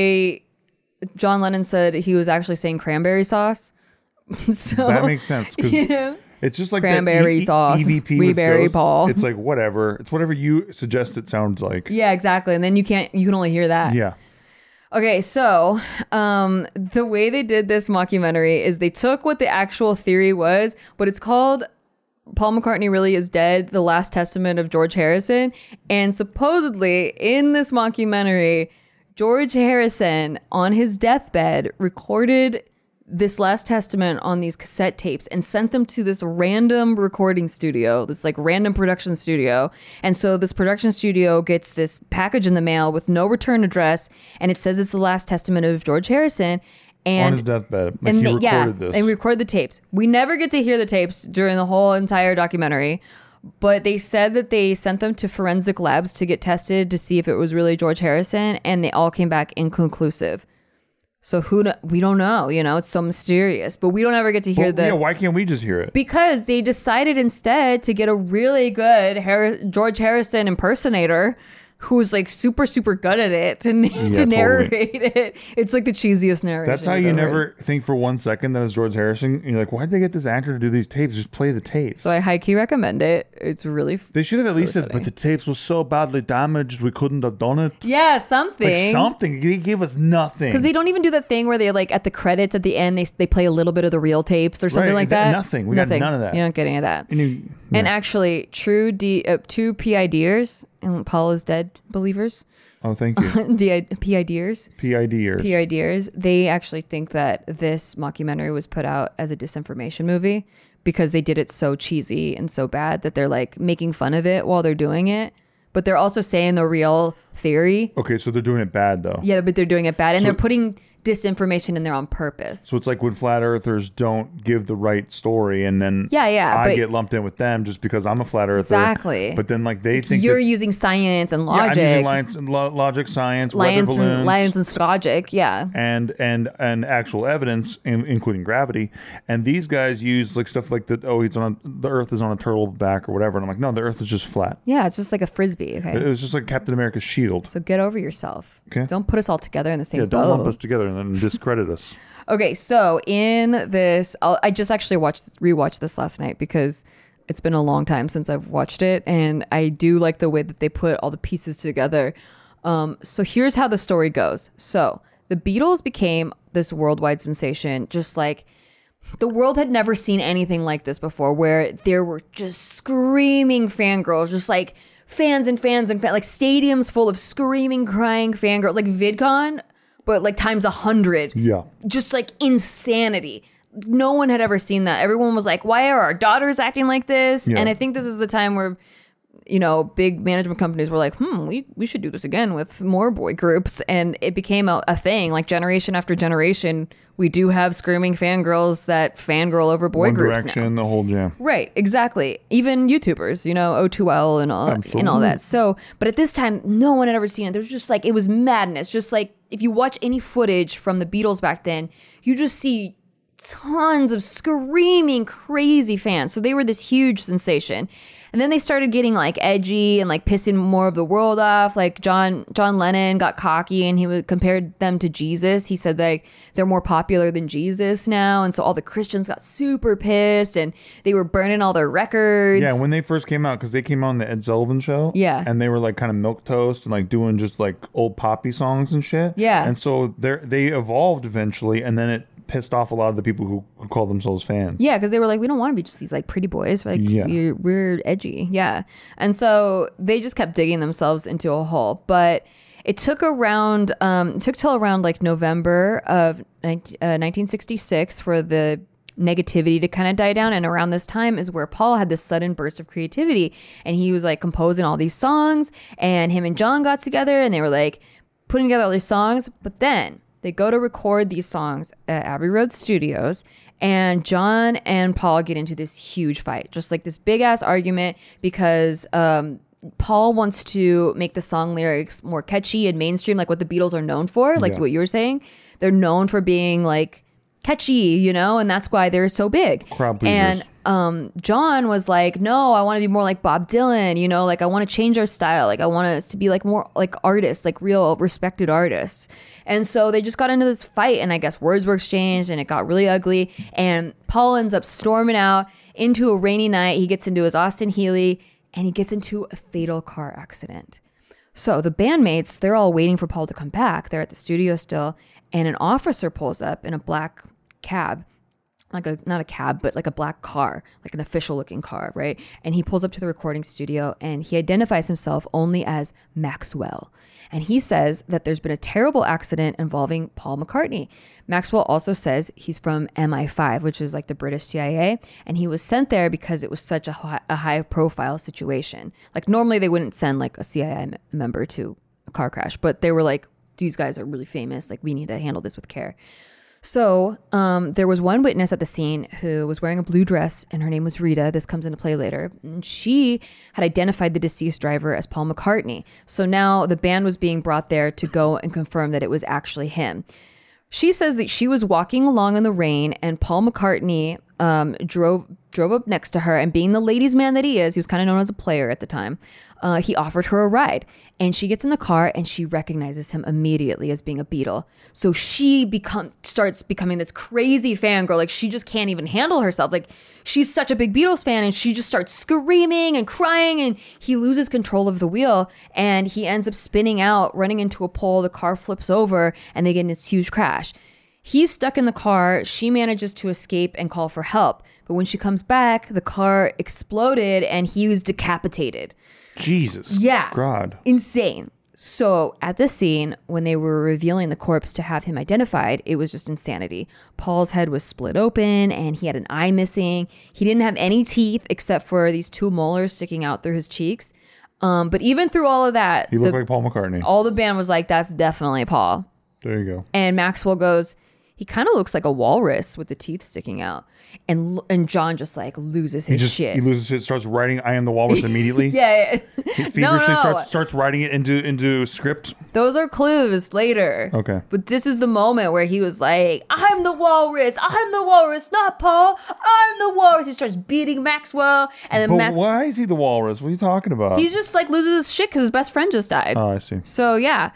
John Lennon said he was actually saying cranberry sauce. So that makes sense because it's just like cranberry sauce. EVP we buried Paul. It's whatever. It's whatever you suggest it sounds like. Yeah, exactly. And then you can only hear that. Yeah. Okay, so the way they did this mockumentary is they took what the actual theory was, but it's called Paul McCartney Really Is Dead, The Last Testament of George Harrison. And supposedly in this mockumentary, George Harrison on his deathbed recorded this last testament on these cassette tapes and sent them to this random recording studio, this random production studio. And so this production studio gets this package in the mail with no return address, and it says it's the last testament of George Harrison. And on his deathbed, he recorded this. And record the tapes. We never get to hear the tapes during the whole entire documentary, but they said that they sent them to forensic labs to get tested to see if it was really George Harrison, and they all came back inconclusive. So we don't know, it's so mysterious, but we don't ever get to hear Yeah, why can't we just hear it? Because they decided instead to get a really good George Harrison impersonator who's super, super good at it to narrate it. It's the cheesiest narration. That's how you never think for 1 second that it's George Harrison. You're like, why'd they get this actor to do these tapes? Just play the tapes. So I high-key recommend it. It's really They should have at least really said, but the tapes were so badly damaged, we couldn't have done it. Yeah, something. Something. They gave us nothing. Because they don't even do the thing where they at the credits at the end, they play a little bit of the real tapes or something like that. Nothing. We got none of that. You don't get any of that. And actually, true PIDers and Paul is dead believers Oh, thank you. PIDers. PIDers. They actually think that this mockumentary was put out as a disinformation movie because they did it so cheesy and so bad that they're like making fun of it while they're doing it. But they're also saying the real theory. Okay, so they're doing it bad though. Yeah, but they're doing it bad. And they're putting disinformation in there on purpose. So it's like when flat earthers don't give the right story and then I get lumped in with them just because I'm a flat earther. Exactly. But then like they think you're using science and logic. Yeah, I'm using logic, science, weather balloons. Science and logic, yeah. And actual evidence, including gravity. And these guys use like stuff like the earth is on a turtle back or whatever. And I'm like, no, the earth is just flat. Yeah, it's just like a frisbee, okay? It was just like Captain America's shield. So get over yourself. Okay. Don't put us all together in the same boat. Don't lump us together and then discredit us. Okay, so in this, I just actually rewatched this last night because it's been a long time since I've watched it, and I do like the way that they put all the pieces together. So here's how the story goes. So the Beatles became this worldwide sensation, just like the world had never seen anything like this before, where there were just screaming fangirls, just like fans and fans and like stadiums full of screaming, crying fangirls, like VidCon, but like times 100. Yeah. Just like insanity. No one had ever seen that. Everyone was like, why are our daughters acting like this? Yeah. And I think this is the time where, big management companies were like, we should do this again with more boy groups. And it became a thing. Like generation after generation, we do have screaming fangirls that fangirl over boy groups now. One Direction, the whole jam. Right, exactly. Even YouTubers, O2L and all that. So, but at this time, no one had ever seen it. There was just like, it was madness. Just like, if you watch any footage from the Beatles back then, you just see tons of screaming, crazy fans. So they were this huge sensation. And then they started getting like edgy and like pissing more of the world off. Like John Lennon got cocky and he compared them to Jesus. He said like they're more popular than Jesus now. And so all the Christians got super pissed and they were burning all their records. Yeah, when they first came out, because they came on the Ed Sullivan Show. Yeah. And they were like kind of milquetoast and like doing just like old poppy songs and shit. Yeah. And so they evolved eventually, and then it pissed off a lot of the people who call themselves fans. Yeah, because they were like, we don't want to be just these like pretty boys. We're like, we're edgy. Yeah. And so they just kept digging themselves into a hole. But it took till around like November of 1966 for the negativity to kind of die down. And around this time is where Paul had this sudden burst of creativity. And he was like composing all these songs, and him and John got together and they were like putting together all these songs. But then they go to record these songs at Abbey Road Studios, and John and Paul get into this huge fight, just like this big ass argument because Paul wants to make the song lyrics more catchy and mainstream, like what the Beatles are known for, like what you were saying. They're known for being like catchy, and that's why they're so big. Crowd pleasers. And John was like, no, I want to be more like Bob Dylan, like I want to change our style. Like I want us to be like more like artists, like real respected artists. And so they just got into this fight, and I guess words were exchanged and it got really ugly. And Paul ends up storming out into a rainy night. He gets into his Austin Healey and he gets into a fatal car accident. So the bandmates, they're all waiting for Paul to come back. They're at the studio still, and an officer pulls up in a black cab. Not a cab, but like a black car, like an official looking car, right? And he pulls up to the recording studio and he identifies himself only as Maxwell. And he says that there's been a terrible accident involving Paul McCartney. Maxwell also says he's from MI5, which is like the British CIA. And he was sent there because it was such a high profile situation. Like normally they wouldn't send like a CIA member to a car crash, but they were like, these guys are really famous. Like we need to handle this with care. So there was one witness at the scene who was wearing a blue dress, and her name was Rita. This comes into play later. And she had identified the deceased driver as Paul McCartney. So now the band was being brought there to go and confirm that it was actually him. She says that she was walking along in the rain, and Paul McCartney drove up next to her, and being the ladies' man that he was kind of known as a player at the time, he offered her a ride. And she gets in the car and she recognizes him immediately as being a Beatle. So she starts becoming this crazy fangirl. Like she just can't even handle herself. Like she's such a big Beatles fan, and she just starts screaming and crying, and he loses control of the wheel and he ends up spinning out, running into a pole. The car flips over and they get in this huge crash. He's stuck in the car. She manages to escape and call for help. But when she comes back, the car exploded and he was decapitated. Jesus. Yeah. God. Insane. So at this scene, when they were revealing the corpse to have him identified, it was just insanity. Paul's head was split open and he had an eye missing. He didn't have any teeth except for these 2 molars sticking out through his cheeks. But even through all of that, he looked like Paul McCartney. All the band was like, that's definitely Paul. There you go. And Maxwell goes, he kind of looks like a walrus with the teeth sticking out. And John just like loses his shit. He loses it, starts writing I Am the Walrus immediately. Yeah. He feverishly starts writing it into script. Those are clues later. Okay. But this is the moment where he was like, I'm the walrus, not Paul. I'm the walrus. He starts beating Maxwell. And then why is he the walrus? What are you talking about? He's just like loses his shit because his best friend just died. Oh, I see. So yeah.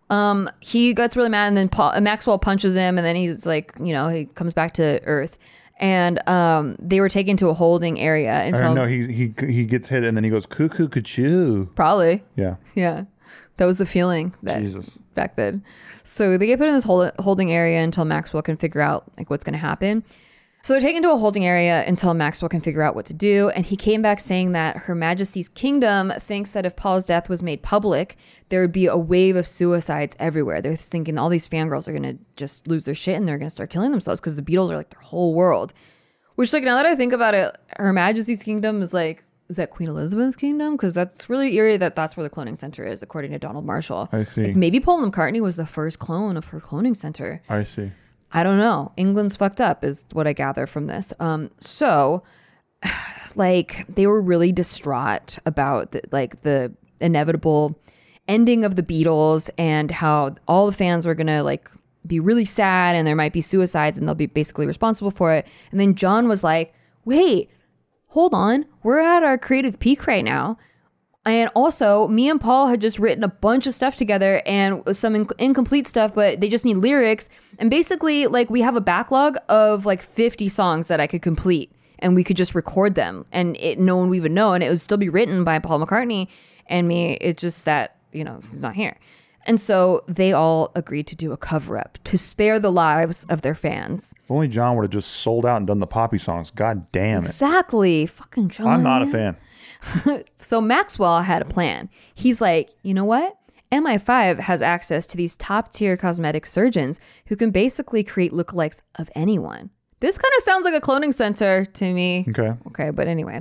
He gets really mad and then Maxwell punches him and then he's like, he comes back to Earth. And they were taken to a holding area. And so no, he gets hit and then he goes cuckoo cuckoo. Probably. Yeah. Yeah. That was the feeling that Jesus. Back then. So they get put in this holding area until Maxwell can figure out like what's going to happen. So they're taken to a holding area until Maxwell can figure out what to do. And he came back saying that Her Majesty's Kingdom thinks that if Paul's death was made public, there would be a wave of suicides everywhere. They're thinking all these fangirls are going to just lose their shit and they're going to start killing themselves because the Beatles are like their whole world. Which, like, now that I think about it, Her Majesty's Kingdom is like, is that Queen Elizabeth's kingdom? Because that's really eerie that that's where the cloning center is, according to Donald Marshall. I see. Like, maybe Paul McCartney was the first clone of her cloning center. I see. I don't know. England's fucked up is what I gather from this. So, like, they were really distraught about the inevitable ending of the Beatles and how all the fans were going to, like, be really sad and there might be suicides and they'll be basically responsible for it. And then John was like, wait, hold on. We're at our creative peak right now. And also, me and Paul had just written a bunch of stuff together and some incomplete stuff, but they just need lyrics. And basically, like, we have a backlog of like 50 songs that I could complete and we could just record them and no one would even know. And it would still be written by Paul McCartney and me. It's just that, he's not here. And so they all agreed to do a cover up to spare the lives of their fans. If only John would have just sold out and done the Poppy songs. God damn it. Exactly. Fucking John. I'm not a fan. So Maxwell had a plan. He's like, you know what? MI5 has access to these top tier cosmetic surgeons who can basically create lookalikes of anyone. This kind of sounds like a cloning center to me. Okay. But anyway,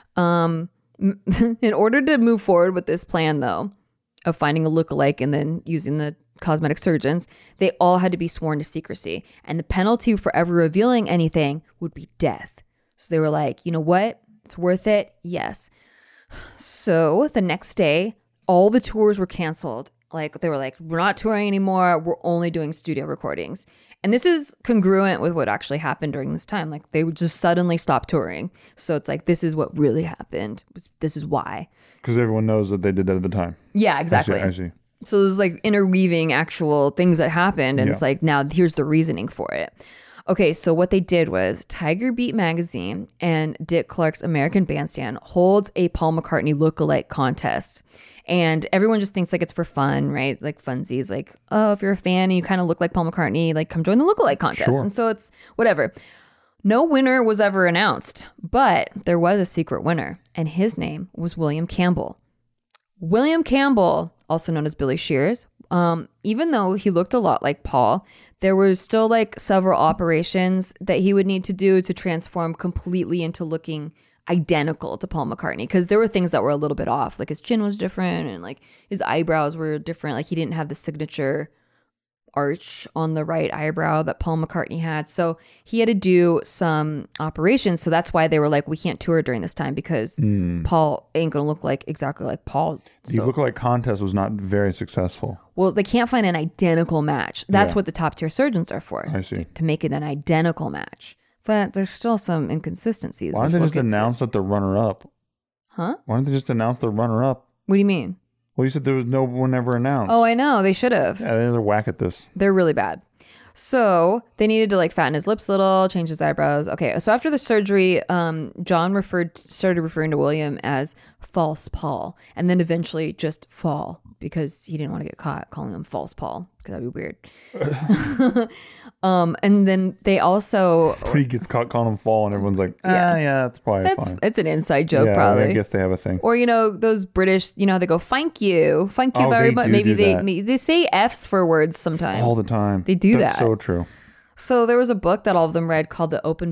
in order to move forward with this plan, though, of finding a lookalike and then using the cosmetic surgeons, they all had to be sworn to secrecy. And the penalty for ever revealing anything would be death. So they were like, you know what? It's worth it. Yes. So the next day, all the tours were canceled. Like, they were like, we're not touring anymore. We're only doing studio recordings. And this is congruent with what actually happened during this time. Like, they would just suddenly stop touring. So it's like, this is what really happened. This is why. Because everyone knows that they did that at the time. Yeah, exactly. I see. So there's like interweaving actual things that happened. And it's like, now here's the reasoning for it. Okay, so what they did was Tiger Beat magazine and Dick Clark's American Bandstand holds a Paul McCartney lookalike contest. And everyone just thinks like it's for fun, right? Like funsies, like, oh, if you're a fan and you kind of look like Paul McCartney, like come join the lookalike contest. Sure. And so it's whatever. No winner was ever announced, but there was a secret winner, and his name was William Campbell. William Campbell, also known as Billy Shears, even though he looked a lot like Paul, there were still like several operations that he would need to do to transform completely into looking identical to Paul McCartney, because there were things that were a little bit off, like his chin was different and like his eyebrows were different. Like he didn't have the signature arch on the right eyebrow that Paul McCartney had. So he had to do some operations. So that's why they were like, we can't tour during this time because Paul ain't gonna look like exactly like Paul. The lookalike contest was not very successful. Well, they can't find an identical match. That's what the top tier surgeons are for, to make it an identical match. But there's still some inconsistencies. Why don't they just announce that the runner-up? Huh? Why don't they just announce the runner-up? What do you mean? Well, you said there was no one ever announced. Oh, I know. They should have. Yeah, they're whack at this. They're really bad. So they needed to like fatten his lips a little, change his eyebrows. Okay, so after the surgery, John started referring to William as False Paul, and then eventually just Fall, because he didn't want to get caught calling him False Paul, because that'd be weird. And then they also He gets caught calling him fall, and everyone's like, yeah, that's probably fine. It's an inside joke, Yeah, probably. I guess they have a thing. Or those British, how they go thank you very much. Maybe they say F's for words sometimes All the time. They do That's that. so true. So there was a book that all of them read called The Open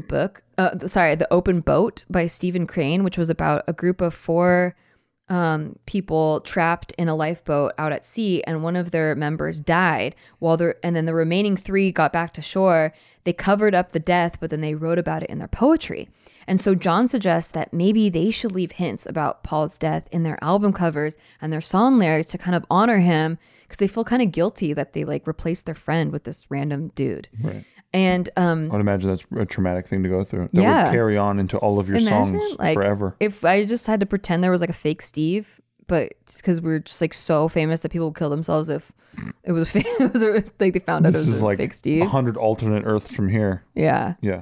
Boat by Stephen Crane, which was about a group of 4 people trapped in a lifeboat out at sea, and one of their members died and then the remaining 3 got back to shore. They covered up the death, but then they wrote about it in their poetry. And so John suggests that maybe they should leave hints about Paul's death in their album covers and their song lyrics to kind of honor him, because they feel kind of guilty that they replaced their friend with this random dude. Right. And I would imagine that's a traumatic thing to go through. That would carry on into all of your songs forever. If I just had to pretend there was a fake Steve, but it's because we're just so famous that people would kill themselves if it was fake. They found out it was a fake Steve. 100 alternate Earths from here. Yeah. Yeah.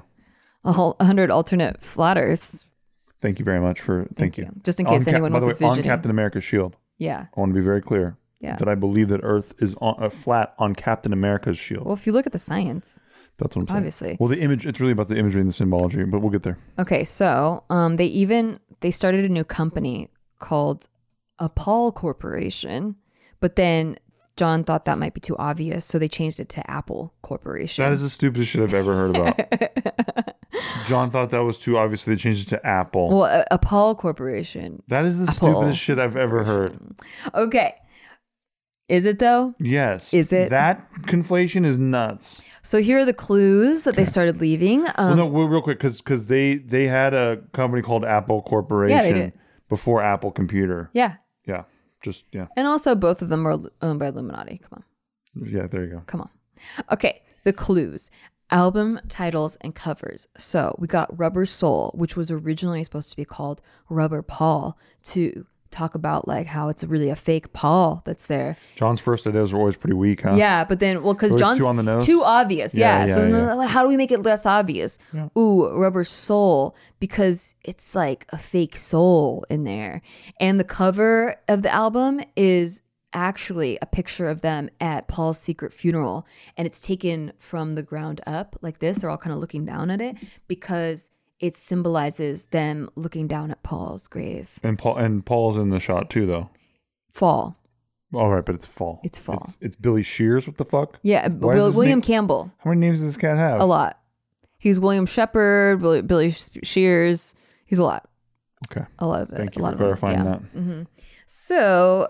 100 alternate flat Earths. Thank you very much for thank you. Just in case anyone was on Captain America's shield. Yeah. I want to be very clear. Yeah. That I believe that Earth is flat on Captain America's shield. Well, if you look at the science. That's what I'm saying. Obviously. Well, the image, it's really about the imagery and the symbology, but we'll get there. Okay, so they started a new company called Apple Corporation, but then John thought that might be too obvious, so they changed it to Apple Corporation. That is the stupidest shit I've ever heard about. John thought that was too obvious, so they changed it to Apple. Well, Apple Corporation. That is the stupidest shit I've ever heard. Okay. Is it though? Yes. Is it? That conflation is nuts. So here are the clues that they started leaving. Real quick, because they had a company called Apple Corporation they did. before Apple Computer. Yeah. Yeah. And also both of them are owned by Illuminati. Come on. Yeah, there you go. Come on. Okay, the clues. Album titles and covers. So we got Rubber Soul, which was originally supposed to be called Rubber Paul, to talk about how it's really a fake Paul that's there. John's first ideas were always pretty weak, huh? Yeah, but then, because John's too on the nose? Too obvious. Yeah. So how do we make it less obvious? Yeah. Ooh, Rubber Soul, because it's a fake soul in there. And the cover of the album is actually a picture of them at Paul's secret funeral. And it's taken from the ground up like this. They're all kind of looking down at it because it symbolizes them looking down at Paul's grave. And Paul's in the shot too, though. Fall. All right, but it's fall. It's fall. It's Billy Shears. What the fuck? Yeah, William Campbell. How many names does this cat have? A lot. He's William Shepard, Billy Shears. He's a lot. Okay. A lot of it. Thank you for clarifying that. Mm-hmm. So,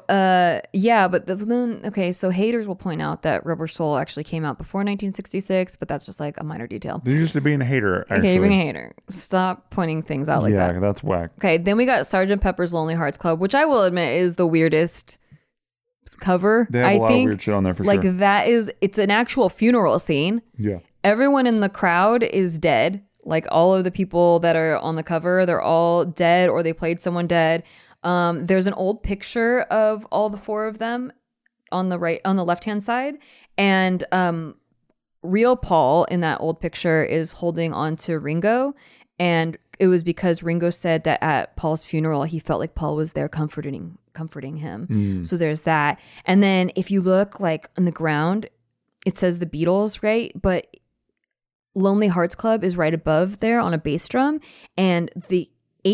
but so haters will point out that Rubber Soul actually came out before 1966, but that's just a minor detail. They're used to being a hater, actually. Okay, you're being a hater. Stop pointing things out like that. Yeah, that's whack. Okay, then we got Sgt. Pepper's Lonely Hearts Club, which I will admit is the weirdest cover. They have a lot of weird shit on there for sure. It's an actual funeral scene. Yeah. Everyone in the crowd is dead. All of the people that are on the cover, they're all dead or they played someone dead. There's an old picture of all the 4 of them on the left-hand side. And real Paul in that old picture is holding on to Ringo. And it was because Ringo said that at Paul's funeral, he felt like Paul was there comforting him. So there's that. And then if you look on the ground, it says the Beatles, right? But Lonely Hearts Club is right above there on a bass drum. And the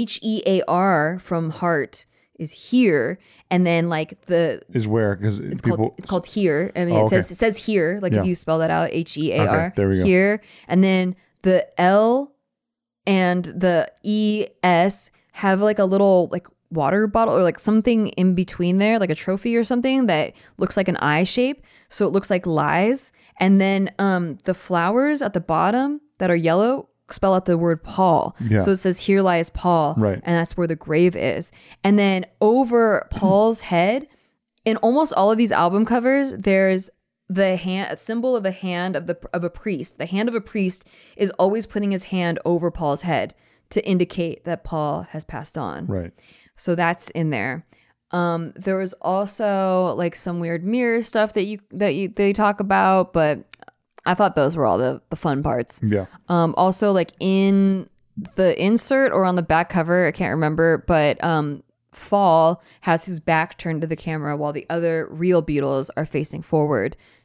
HEAR from heart is here, and then is where, because it's called here. I mean, it says here, if you spell that out, HEAR. Okay, there we go. Here, and then the L and the ES have a little water bottle or something in between there, a trophy or something that looks like an eye shape. So it looks like lies, and then the flowers at the bottom that are yellow spell out the word Paul. Yeah. So it says, "Here lies Paul." Right. And that's where the grave is. And then over Paul's head, in almost all of these album covers, there's a symbol of a hand of a priest. The hand of a priest is always putting his hand over Paul's head to indicate that Paul has passed on. Right. So that's in there. There was also some weird mirror stuff that they talk about, but I thought those were all the fun parts. Yeah. Also, in the insert or on the back cover, I can't remember, but Fall has his back turned to the camera while the other real Beatles are facing forward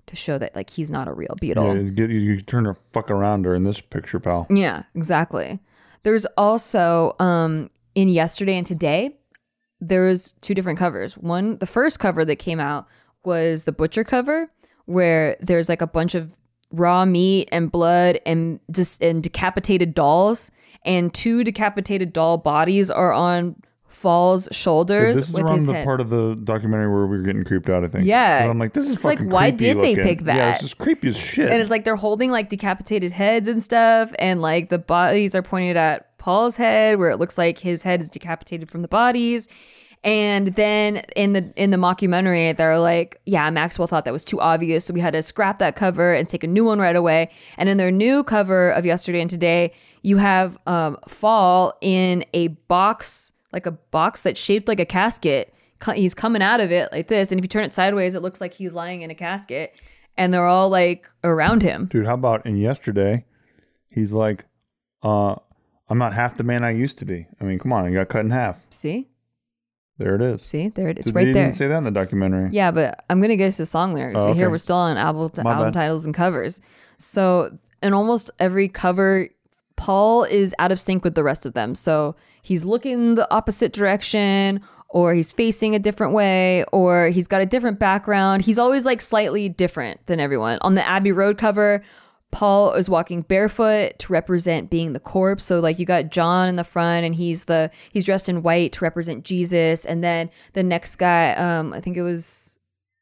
to show that like he's not a real Beatle. Yeah, you turn the fuck around her in this picture, pal. Yeah, exactly. There's also in Yesterday and Today, there's 2 different covers. One, the first cover that came out was the Butcher cover, where there's like a bunch of raw meat and blood and decapitated dolls, and 2 decapitated doll bodies are on Fall's shoulders. This is with around his the head. part of the documentary where we were getting creeped out, I think. Yeah. And I'm like, this is It's like, fucking why creepy did they looking. pick that? Yeah, this is creepy as shit. And it's like they're holding like decapitated heads and stuff, and like the bodies are pointed at Paul's head, where it looks like his head is decapitated from the bodies. And then in the mockumentary, they're like, yeah, Maxwell thought that was too obvious, so we had to scrap that cover and take a new one right away. And in their new cover of Yesterday and Today, you have Fall in a box, like a box that's shaped like a casket. He's coming out of it like this, and if you turn it sideways, it looks like he's lying in a casket, and they're all like around him. Dude, how about in Yesterday, he's like, I'm not half the man I used to be. I mean, come on, he got cut in half. See? There it is. See? There it is. Did Right they there. didn't say that in the documentary. Yeah, but I'm going to get us to song lyrics. Oh, But here okay. we're still on album bad. titles and covers. So in almost every cover, Paul is out of sync with the rest of them. So he's looking the opposite direction, or he's facing a different way, or he's got a different background. He's always like slightly different than everyone. On the Abbey Road cover, Paul is walking barefoot to represent being the corpse. So like you got John in the front, and he's dressed in white to represent Jesus. And then the next guy, I think it was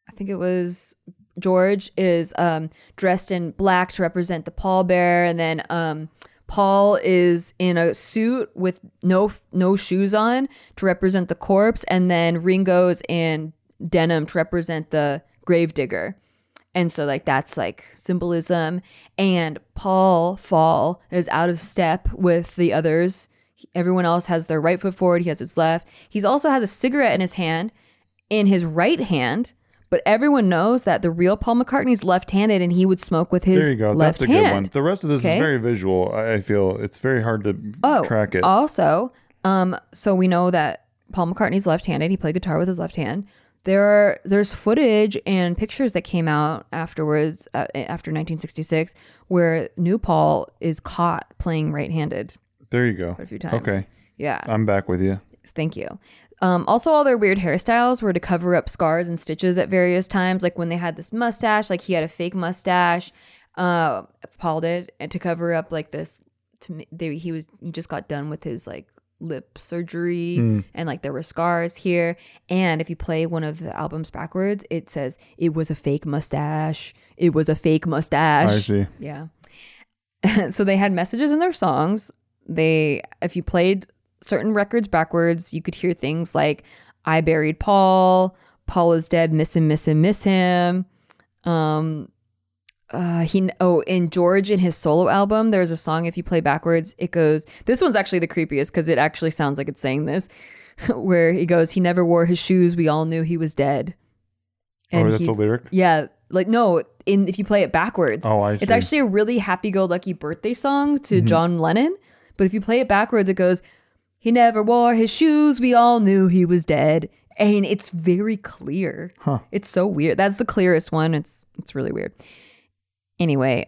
George, is dressed in black to represent the pallbearer. And then Paul is in a suit with no shoes on to represent the corpse. And then Ringo's in denim to represent the gravedigger. And so like that's like symbolism. And Fall is out of step with the others. Everyone else has their right foot forward. He has his left. He also has a cigarette in his hand, in his right hand. But everyone knows that the real Paul McCartney's left-handed, and he would smoke with his left hand. There you go. That's a good one. The rest of this is very visual. I feel it's very hard to track it. Also, so we know that Paul McCartney's left-handed. He played guitar with his left hand. There's footage and pictures that came out afterwards, after 1966, where new Paul is caught playing right-handed. There you go. Quite a few times. Okay. Yeah. I'm back with you. Thank you. Also, all their weird hairstyles were to cover up scars and stitches at various times. Like when they had this mustache, like he had a fake mustache. Paul did, and to cover up like this. He just got done with his like lip surgery, and like there were scars here. And if you play one of the albums backwards, it says it was a fake mustache. It was a fake mustache. I see. Yeah. So they had messages in their songs. If you played certain records backwards, you could hear things like I buried Paul is dead, miss him, miss him, miss him. In George, in his solo album, there's a song, if you play backwards, it goes, this one's actually the creepiest because it actually sounds like it's saying this, where he goes, he never wore his shoes, we all knew he was dead. And that's a lyric? Yeah. Like, no, if you play it backwards, I see. It's actually a really happy-go-lucky birthday song to John Lennon. But if you play it backwards, it goes, he never wore his shoes, we all knew he was dead. And it's very clear. Huh. It's so weird. That's the clearest one. It's really weird. Anyway,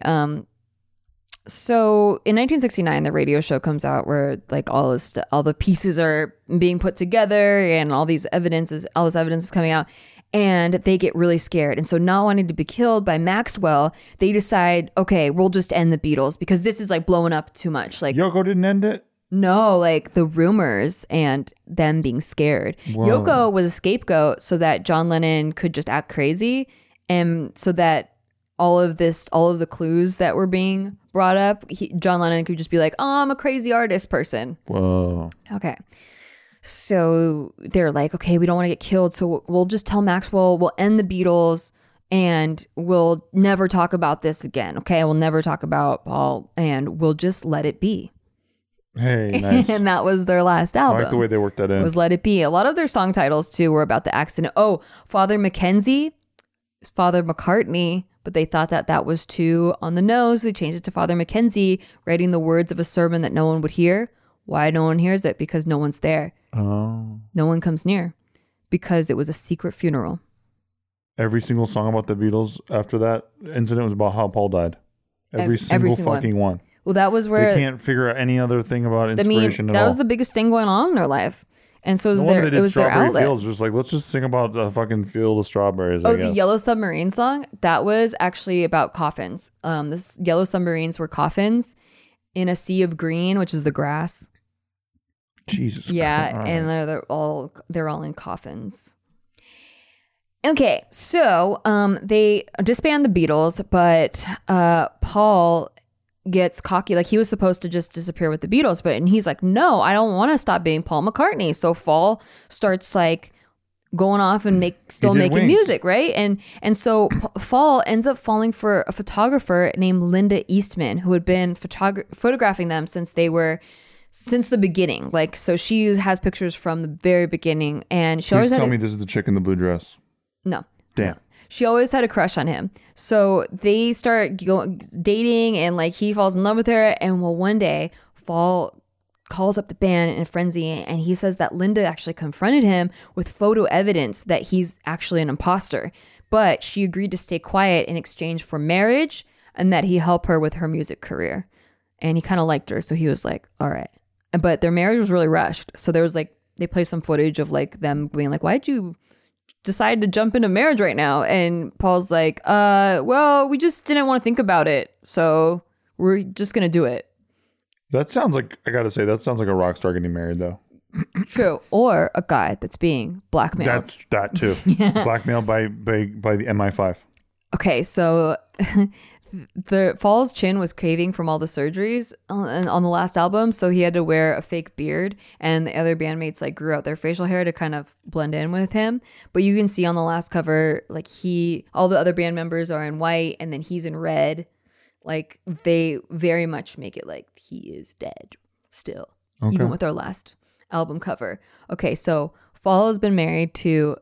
so in 1969, the radio show comes out where like all the pieces are being put together, and all this evidence is coming out, and they get really scared. And so, not wanting to be killed by Maxwell, they decide, okay, we'll just end the Beatles because this is like blowing up too much. Like Yoko didn't end it? No, like the rumors and them being scared. Whoa. Yoko was a scapegoat so that John Lennon could just act crazy, and so that all of the clues that were being brought up, John Lennon could just be like, oh, I'm a crazy artist person. Whoa. Okay. So they're like, okay, we don't want to get killed, so we'll just tell Maxwell, we'll end the Beatles, and we'll never talk about this again. Okay, we'll never talk about Paul, and we'll just let it be. Hey, nice. And that was their last album. I like the way they worked that in. Was Let It Be. A lot of their song titles too were about the accident. Oh, Father Mackenzie is Father McCartney, but they thought that was too on the nose. They changed it to Father Mackenzie, writing the words of a sermon that no one would hear. Why no one hears it? Because no one's there. Oh. No one comes near because it was a secret funeral. every single song about the Beatles after that incident was about how Paul died. Every single fucking one. Well, that was where they can't figure out any other thing about inspiration at all. That was the biggest thing going on in their life. And so it was their outlet. Fields, just like, let's just sing about a fucking field of strawberries. Oh, the Yellow Submarine song? That was actually about coffins. This Yellow Submarines were coffins in a sea of green, which is the grass. Jesus. Yeah, Christ. and they're all in coffins. Okay, so they disband the Beatles, but Paul gets cocky. Like, he was supposed to just disappear with the Beatles, and he's like, no, I don't want to stop being Paul McCartney. So Fall starts like going off and making music, right? And so Fall ends up falling for a photographer named Linda Eastman, who had been photographing them since the beginning. Like, so she has pictures from the very beginning, and she always tell me this is the chick in the blue dress. No. Damn. No. She always had a crush on him. So they start dating, and like he falls in love with her. And well, one day Fall calls up the band in a frenzy, and he says that Linda actually confronted him with photo evidence that he's actually an imposter. But she agreed to stay quiet in exchange for marriage, and that he help her with her music career. And he kind of liked her, so he was like, all right. But their marriage was really rushed. So there was like, they play some footage of like them being like, why'd you decide to jump into marriage right now? And Paul's like, well, we just didn't want to think about it, so we're just gonna do it. That sounds like, I gotta say, that sounds like a rock star getting married though. True. Or a guy that's being blackmailed. That's that too. Blackmailed by the MI5. Okay, so the Fall's chin was caving from all the surgeries on the last album, so he had to wear a fake beard, and the other bandmates like grew out their facial hair to kind of blend in with him. But you can see on the last cover, like all the other band members are in white, and then he's in red. Like, they very much make it like he is dead still, even with their last album cover. Okay, so Fall has been married to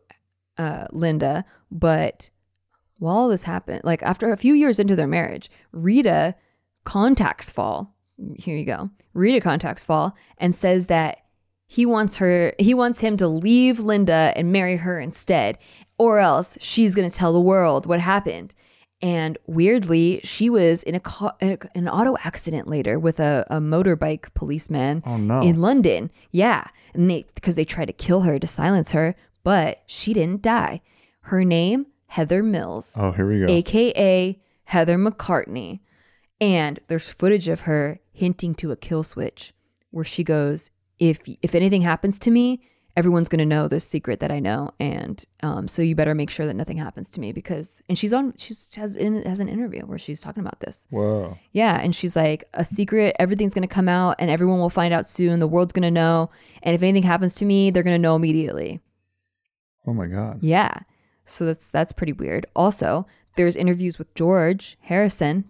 Linda, but while this happened, like after a few years into their marriage, Rita contacts Fall. Here you go. Rita contacts Fall and says that he wants him to leave Linda and marry her instead, or else she's going to tell the world what happened. And weirdly, she was in an auto accident later with a motorbike policeman in London. Yeah, and because they tried to kill her to silence her, but she didn't die. Her name, Heather Mills. Oh, here we go. AKA Heather McCartney. And there's footage of her hinting to a kill switch where she goes, if anything happens to me, everyone's going to know this secret that I know. And so you better make sure that nothing happens to me and she has an interview where she's talking about this. Whoa. Yeah. And she's like, a secret, everything's going to come out and everyone will find out soon. The world's going to know. And if anything happens to me, they're going to know immediately. Oh my God. Yeah. So that's pretty weird. Also, there's interviews with George Harrison,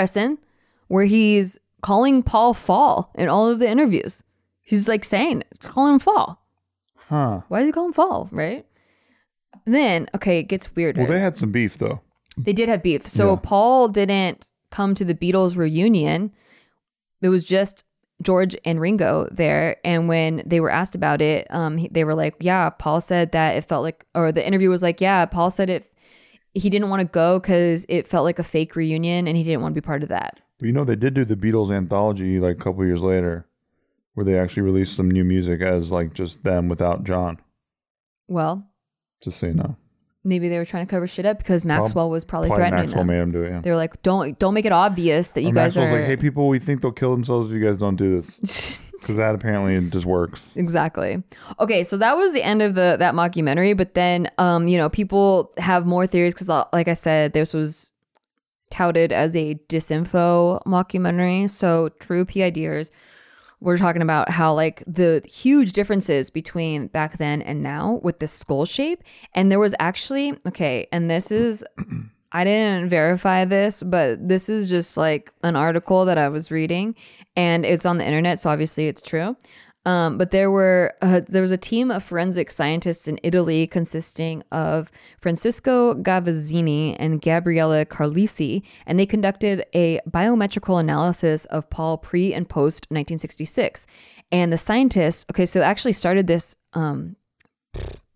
where he's calling Paul Fall in all of the interviews. He's like saying, calling him Fall. Huh. Why does he call him Fall, right? And then, okay, it gets weirder. Well, they had some beef though. They did have beef. So Paul didn't come to the Beatles reunion. It was just George and Ringo there. And when they were asked about it, they were like, yeah, Paul said that it felt like, or the interview was like, yeah, Paul said he didn't want to go because it felt like a fake reunion and he didn't want to be part of that. But you know, they did do the Beatles anthology like a couple years later where they actually released some new music as like just them without John. Well, just so you know. Maybe they were trying to cover shit up because Maxwell was probably threatening Maxwell them. Made them do it, yeah. They were like, don't make it obvious that you guys Maxwell's are... like, hey, people, we think they'll kill themselves if you guys don't do this. Because that apparently just works. Exactly. Okay, so that was the end of that mockumentary. But then, people have more theories because, like I said, this was touted as a disinfo mockumentary. So true PIDers. We're talking about how like the huge differences between back then and now with the skull shape. And there was actually, okay, and this is, I didn't verify this, but this is just like an article that I was reading and it's on the internet. So obviously it's true. But there was a team of forensic scientists in Italy consisting of Francisco Gavazzini and Gabriele Carlisi, and they conducted a biometrical analysis of Paul pre and post 1966. And the scientists, okay, so actually started this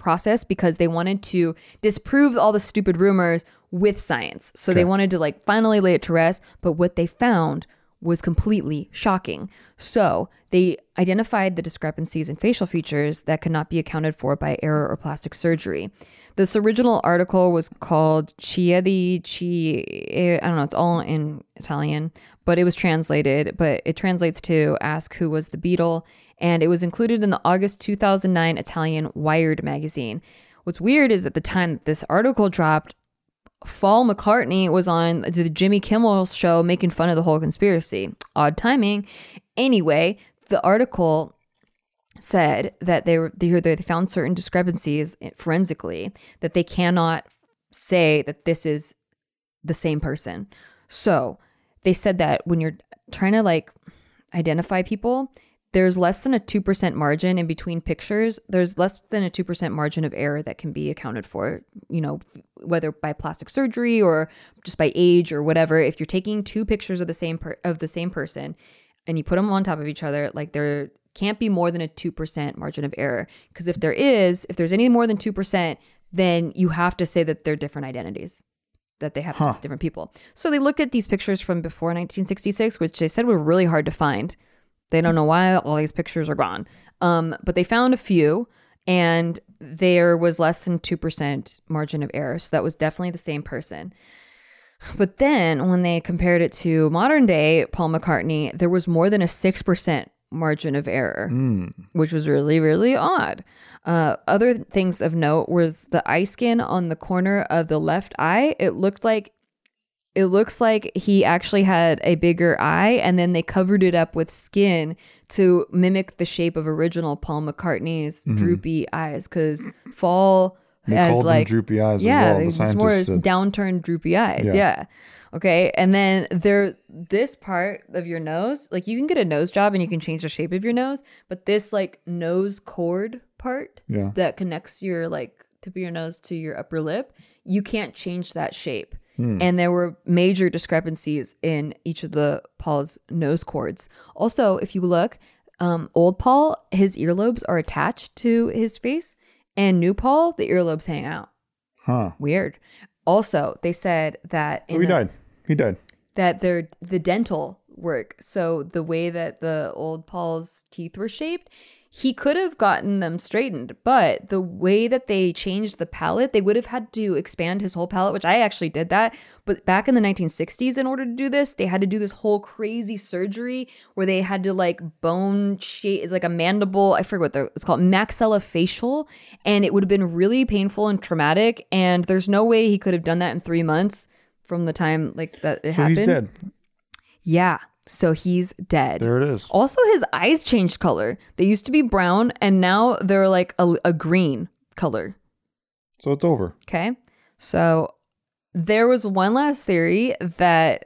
process because they wanted to disprove all the stupid rumors with science. So they wanted to like finally lay it to rest. But what they found was completely shocking. So they identified the discrepancies in facial features that could not be accounted for by error or plastic surgery. This original article was called I don't know, it's all in Italian, but it was translated, but it translates to Ask Who Was the Beatle, and it was included in the August 2009 Italian Wired magazine. What's weird is at the time that this article dropped, Paul McCartney was on the Jimmy Kimmel show making fun of the whole conspiracy. Odd timing. Anyway, the article said that they found certain discrepancies forensically that they cannot say that this is the same person. So they said that when you're trying to like identify people, there's less than a 2% margin in between pictures. There's less than a 2% margin of error that can be accounted for, you know, whether by plastic surgery or just by age or whatever. If you're taking two pictures of the same person and you put them on top of each other, like there can't be more than a 2% margin of error. Because if there's any more than 2%, then you have to say that they're different identities, that they have different people. So they looked at these pictures from before 1966, which they said were really hard to find. They don't know why all these pictures are gone. But they found a few, and there was less than 2% margin of error. So that was definitely the same person. But then when they compared it to modern day Paul McCartney, there was more than a 6% margin of error, which was really, really odd. Other things of note was the eye skin on the corner of the left eye. It looks like he actually had a bigger eye, and then they covered it up with skin to mimic the shape of original Paul McCartney's droopy eyes, because Paul has like droopy eyes. Yeah, as well, it's more downturned droopy eyes. Yeah. Okay, and then this part of your nose, like you can get a nose job and you can change the shape of your nose, but this like nose cord part that connects your like tip of your nose to your upper lip, you can't change that shape. And there were major discrepancies in each of the Paul's nose cords. Also, if you look, old Paul, his earlobes are attached to his face, and new Paul, the earlobes hang out. Weird. Also, they said that He died. That the dental work. So the way that the old Paul's teeth were shaped, he could have gotten them straightened, but the way that they changed the palate, they would have had to expand his whole palate, which I actually did that. But back in the 1960s, in order to do this, they had to do this whole crazy surgery where they had to like bone shape, it's like a mandible, I forget what it's called, maxillofacial, and it would have been really painful and traumatic. And there's no way he could have done that in 3 months from the time like that it happened. He's dead. Yeah. So he's dead. There it is. Also, his eyes changed color. They used to be brown, and now they're like a green color. So it's over. Okay. So there was one last theory that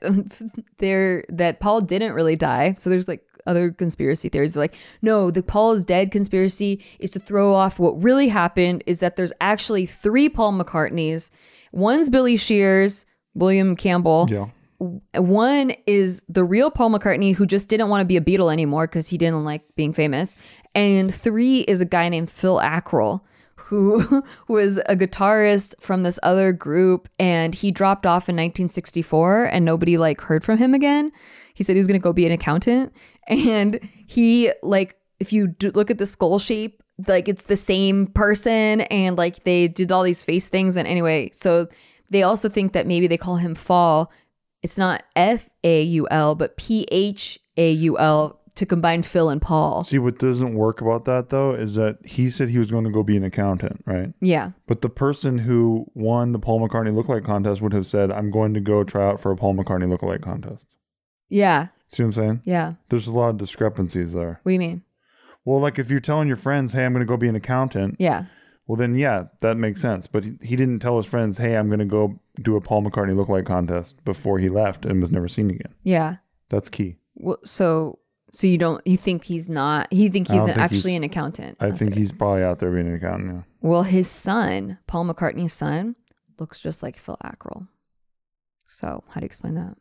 that Paul didn't really die. So there's like other conspiracy theories. They're like, no, the Paul is dead conspiracy is to throw off what really happened is that there's actually 3 Paul McCartneys. One's Billy Shears, William Campbell. Yeah. One is the real Paul McCartney who just didn't want to be a Beatle anymore because he didn't like being famous. And 3 is a guy named Phil Ackrell who was a guitarist from this other group, and he dropped off in 1964 and nobody like heard from him again. He said he was going to go be an accountant, and he like, if you look at the skull shape, like it's the same person, and like they did all these face things. And anyway, so they also think that maybe they call him Fall. It's not Faul, but Phaul to combine Phil and Paul. See, what doesn't work about that, though, is that he said he was going to go be an accountant, right? Yeah. But the person who won the Paul McCartney lookalike contest would have said, I'm going to go try out for a Paul McCartney lookalike contest. Yeah. See what I'm saying? Yeah. There's a lot of discrepancies there. What do you mean? Well, like if you're telling your friends, hey, I'm going to go be an accountant. Yeah. Well, then, yeah, that makes sense. But he didn't tell his friends, hey, I'm going to go do a Paul McCartney lookalike contest before he left and was never seen again. Yeah. That's key. Well, so you think he's not, you think he's actually an accountant? I think he's probably out there being an accountant, yeah. Well, his son, Paul McCartney's son, looks just like Phil Ackrell. So how do you explain that?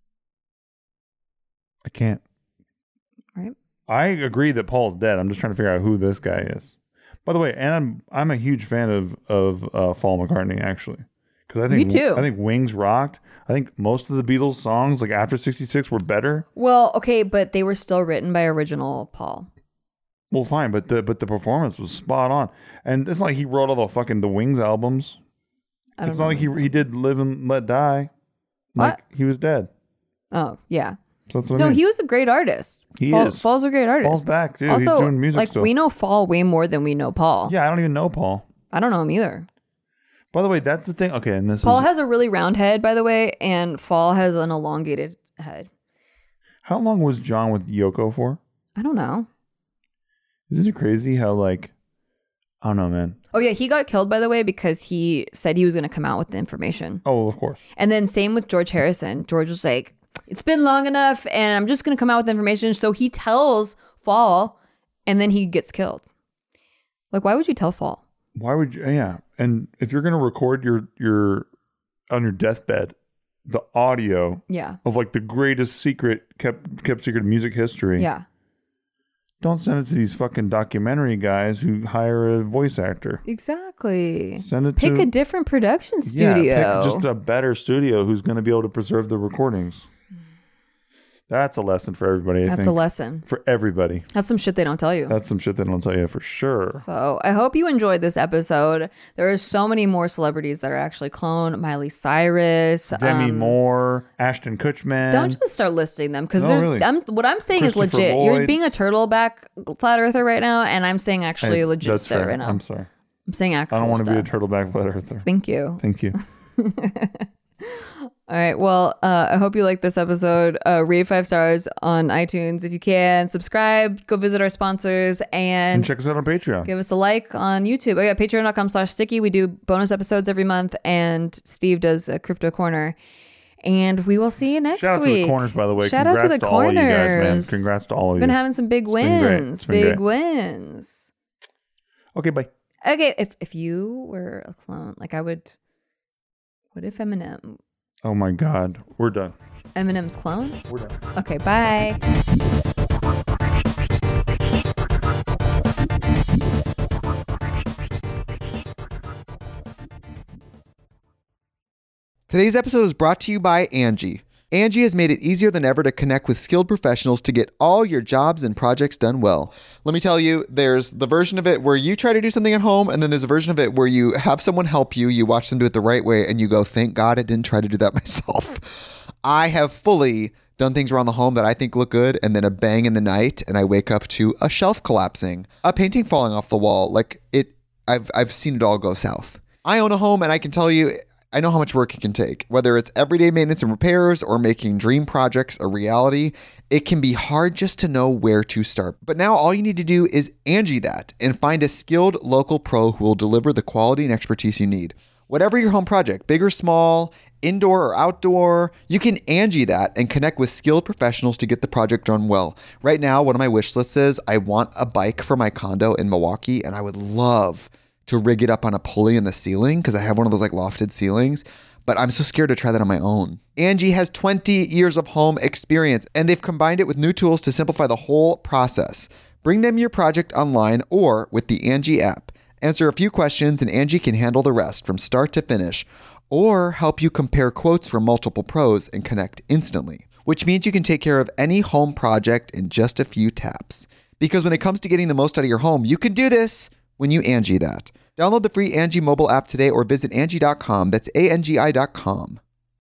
I can't. Right. I agree that Paul's dead. I'm just trying to figure out who this guy is. By the way, and I'm a huge fan of Paul McCartney actually, because I think Me too. I think Wings rocked. I think most of the Beatles songs like after '66 were better. Well, okay, but they were still written by original Paul. Well, fine, but the performance was spot on, and it's not like he wrote all the Wings albums. It's not like he did Live and Let Die. Like What? he was dead. Oh yeah. So that's what I mean. He was a great artist. He is. Fall's a great artist. Fall's back, dude. Also, He's doing music like still. we know Fall way more than we know Paul. Yeah, I don't even know Paul. I don't know him either. By the way, that's the thing. Okay, and this Paul is has a really round head, by the way, and Fall has an elongated head. how long was John with Yoko for? I don't know. Isn't it crazy how like I don't know, man. Oh yeah, he got killed, by the way, because he said he was going to come out with the information. Oh, of course. And then same with George Harrison. George was like, it's been long enough and I'm just going to come out with information. So he tells Fall and then he gets killed. Like, why would you tell Fall? Why would you? Yeah, and if you're gonna record your on your deathbed, the audio of like the greatest secret kept secret in music history. Yeah. Don't send it to these fucking documentary guys who hire a voice actor. Exactly. Send it Pick to a different production studio. Yeah, pick just a better studio who's going to be able to preserve the recordings. That's a lesson for everybody. That's a lesson. For everybody. That's some shit they don't tell you. That's some shit they don't tell you for sure. So I hope you enjoyed this episode. There are so many more celebrities that are actually cloned. Miley Cyrus. Demi Moore. Ashton Kutcher. Don't just start listing them because No, there's. really. What I'm saying is Christopher legit. You're Lloyd. being a turtleback flat earther right now, and I'm saying actually Hey, legit that's stuff fair. right now. I'm sorry. I'm saying actual I don't want to be a stuff. turtleback flat earther. Thank you. Thank you. All right. Well, I hope you liked this episode. Rate 5 stars on iTunes if you can. Subscribe. Go visit our sponsors and And check us out on Patreon. give us a like on YouTube. Oh yeah, patreon.com/sticky. We do bonus episodes every month, and Steve does a crypto corner. And we will see you next Shout out week. to the corners, by the way. Shout Congrats out to the all corners. you guys, man. Congrats to all of We've you. been having some big It's been great. wins. It's been Big great. wins. Okay, bye. Okay, if you were a clone, like I would. What if Eminem? Oh my God. We're done. Eminem's clone? We're done. Okay, bye. Today's episode is brought to you by Angie. Angie has made it easier than ever to connect with skilled professionals to get all your jobs and projects done well. Let me tell you, there's the version of it where you try to do something at home, and then there's a version of it where you have someone help you, you watch them do it the right way, and you go, thank God I didn't try to do that myself. I have fully done things around the home that I think look good, and then a bang in the night, and I wake up to a shelf collapsing, a painting falling off the wall. I've seen it all go south. I own a home, and I can tell you, I know how much work it can take. Whether it's everyday maintenance and repairs or making dream projects a reality, it can be hard just to know where to start. But now all you need to do is Angie that and find a skilled local pro who will deliver the quality and expertise you need. Whatever your home project, big or small, indoor or outdoor, you can Angie that and connect with skilled professionals to get the project done well. Right now, one of my wish lists is I want a bike for my condo in Milwaukee, and I would love to rig it up on a pulley in the ceiling because I have one of those like lofted ceilings, but I'm so scared to try that on my own. Angie has 20 years of home experience, and they've combined it with new tools to simplify the whole process. Bring them your project online or with the Angie app. Answer a few questions and Angie can handle the rest from start to finish, or help you compare quotes from multiple pros and connect instantly, which means you can take care of any home project in just a few taps. Because when it comes to getting the most out of your home, you can do this when you Angie that. Download the free Angie mobile app today or visit Angie.com. That's ANGI.com.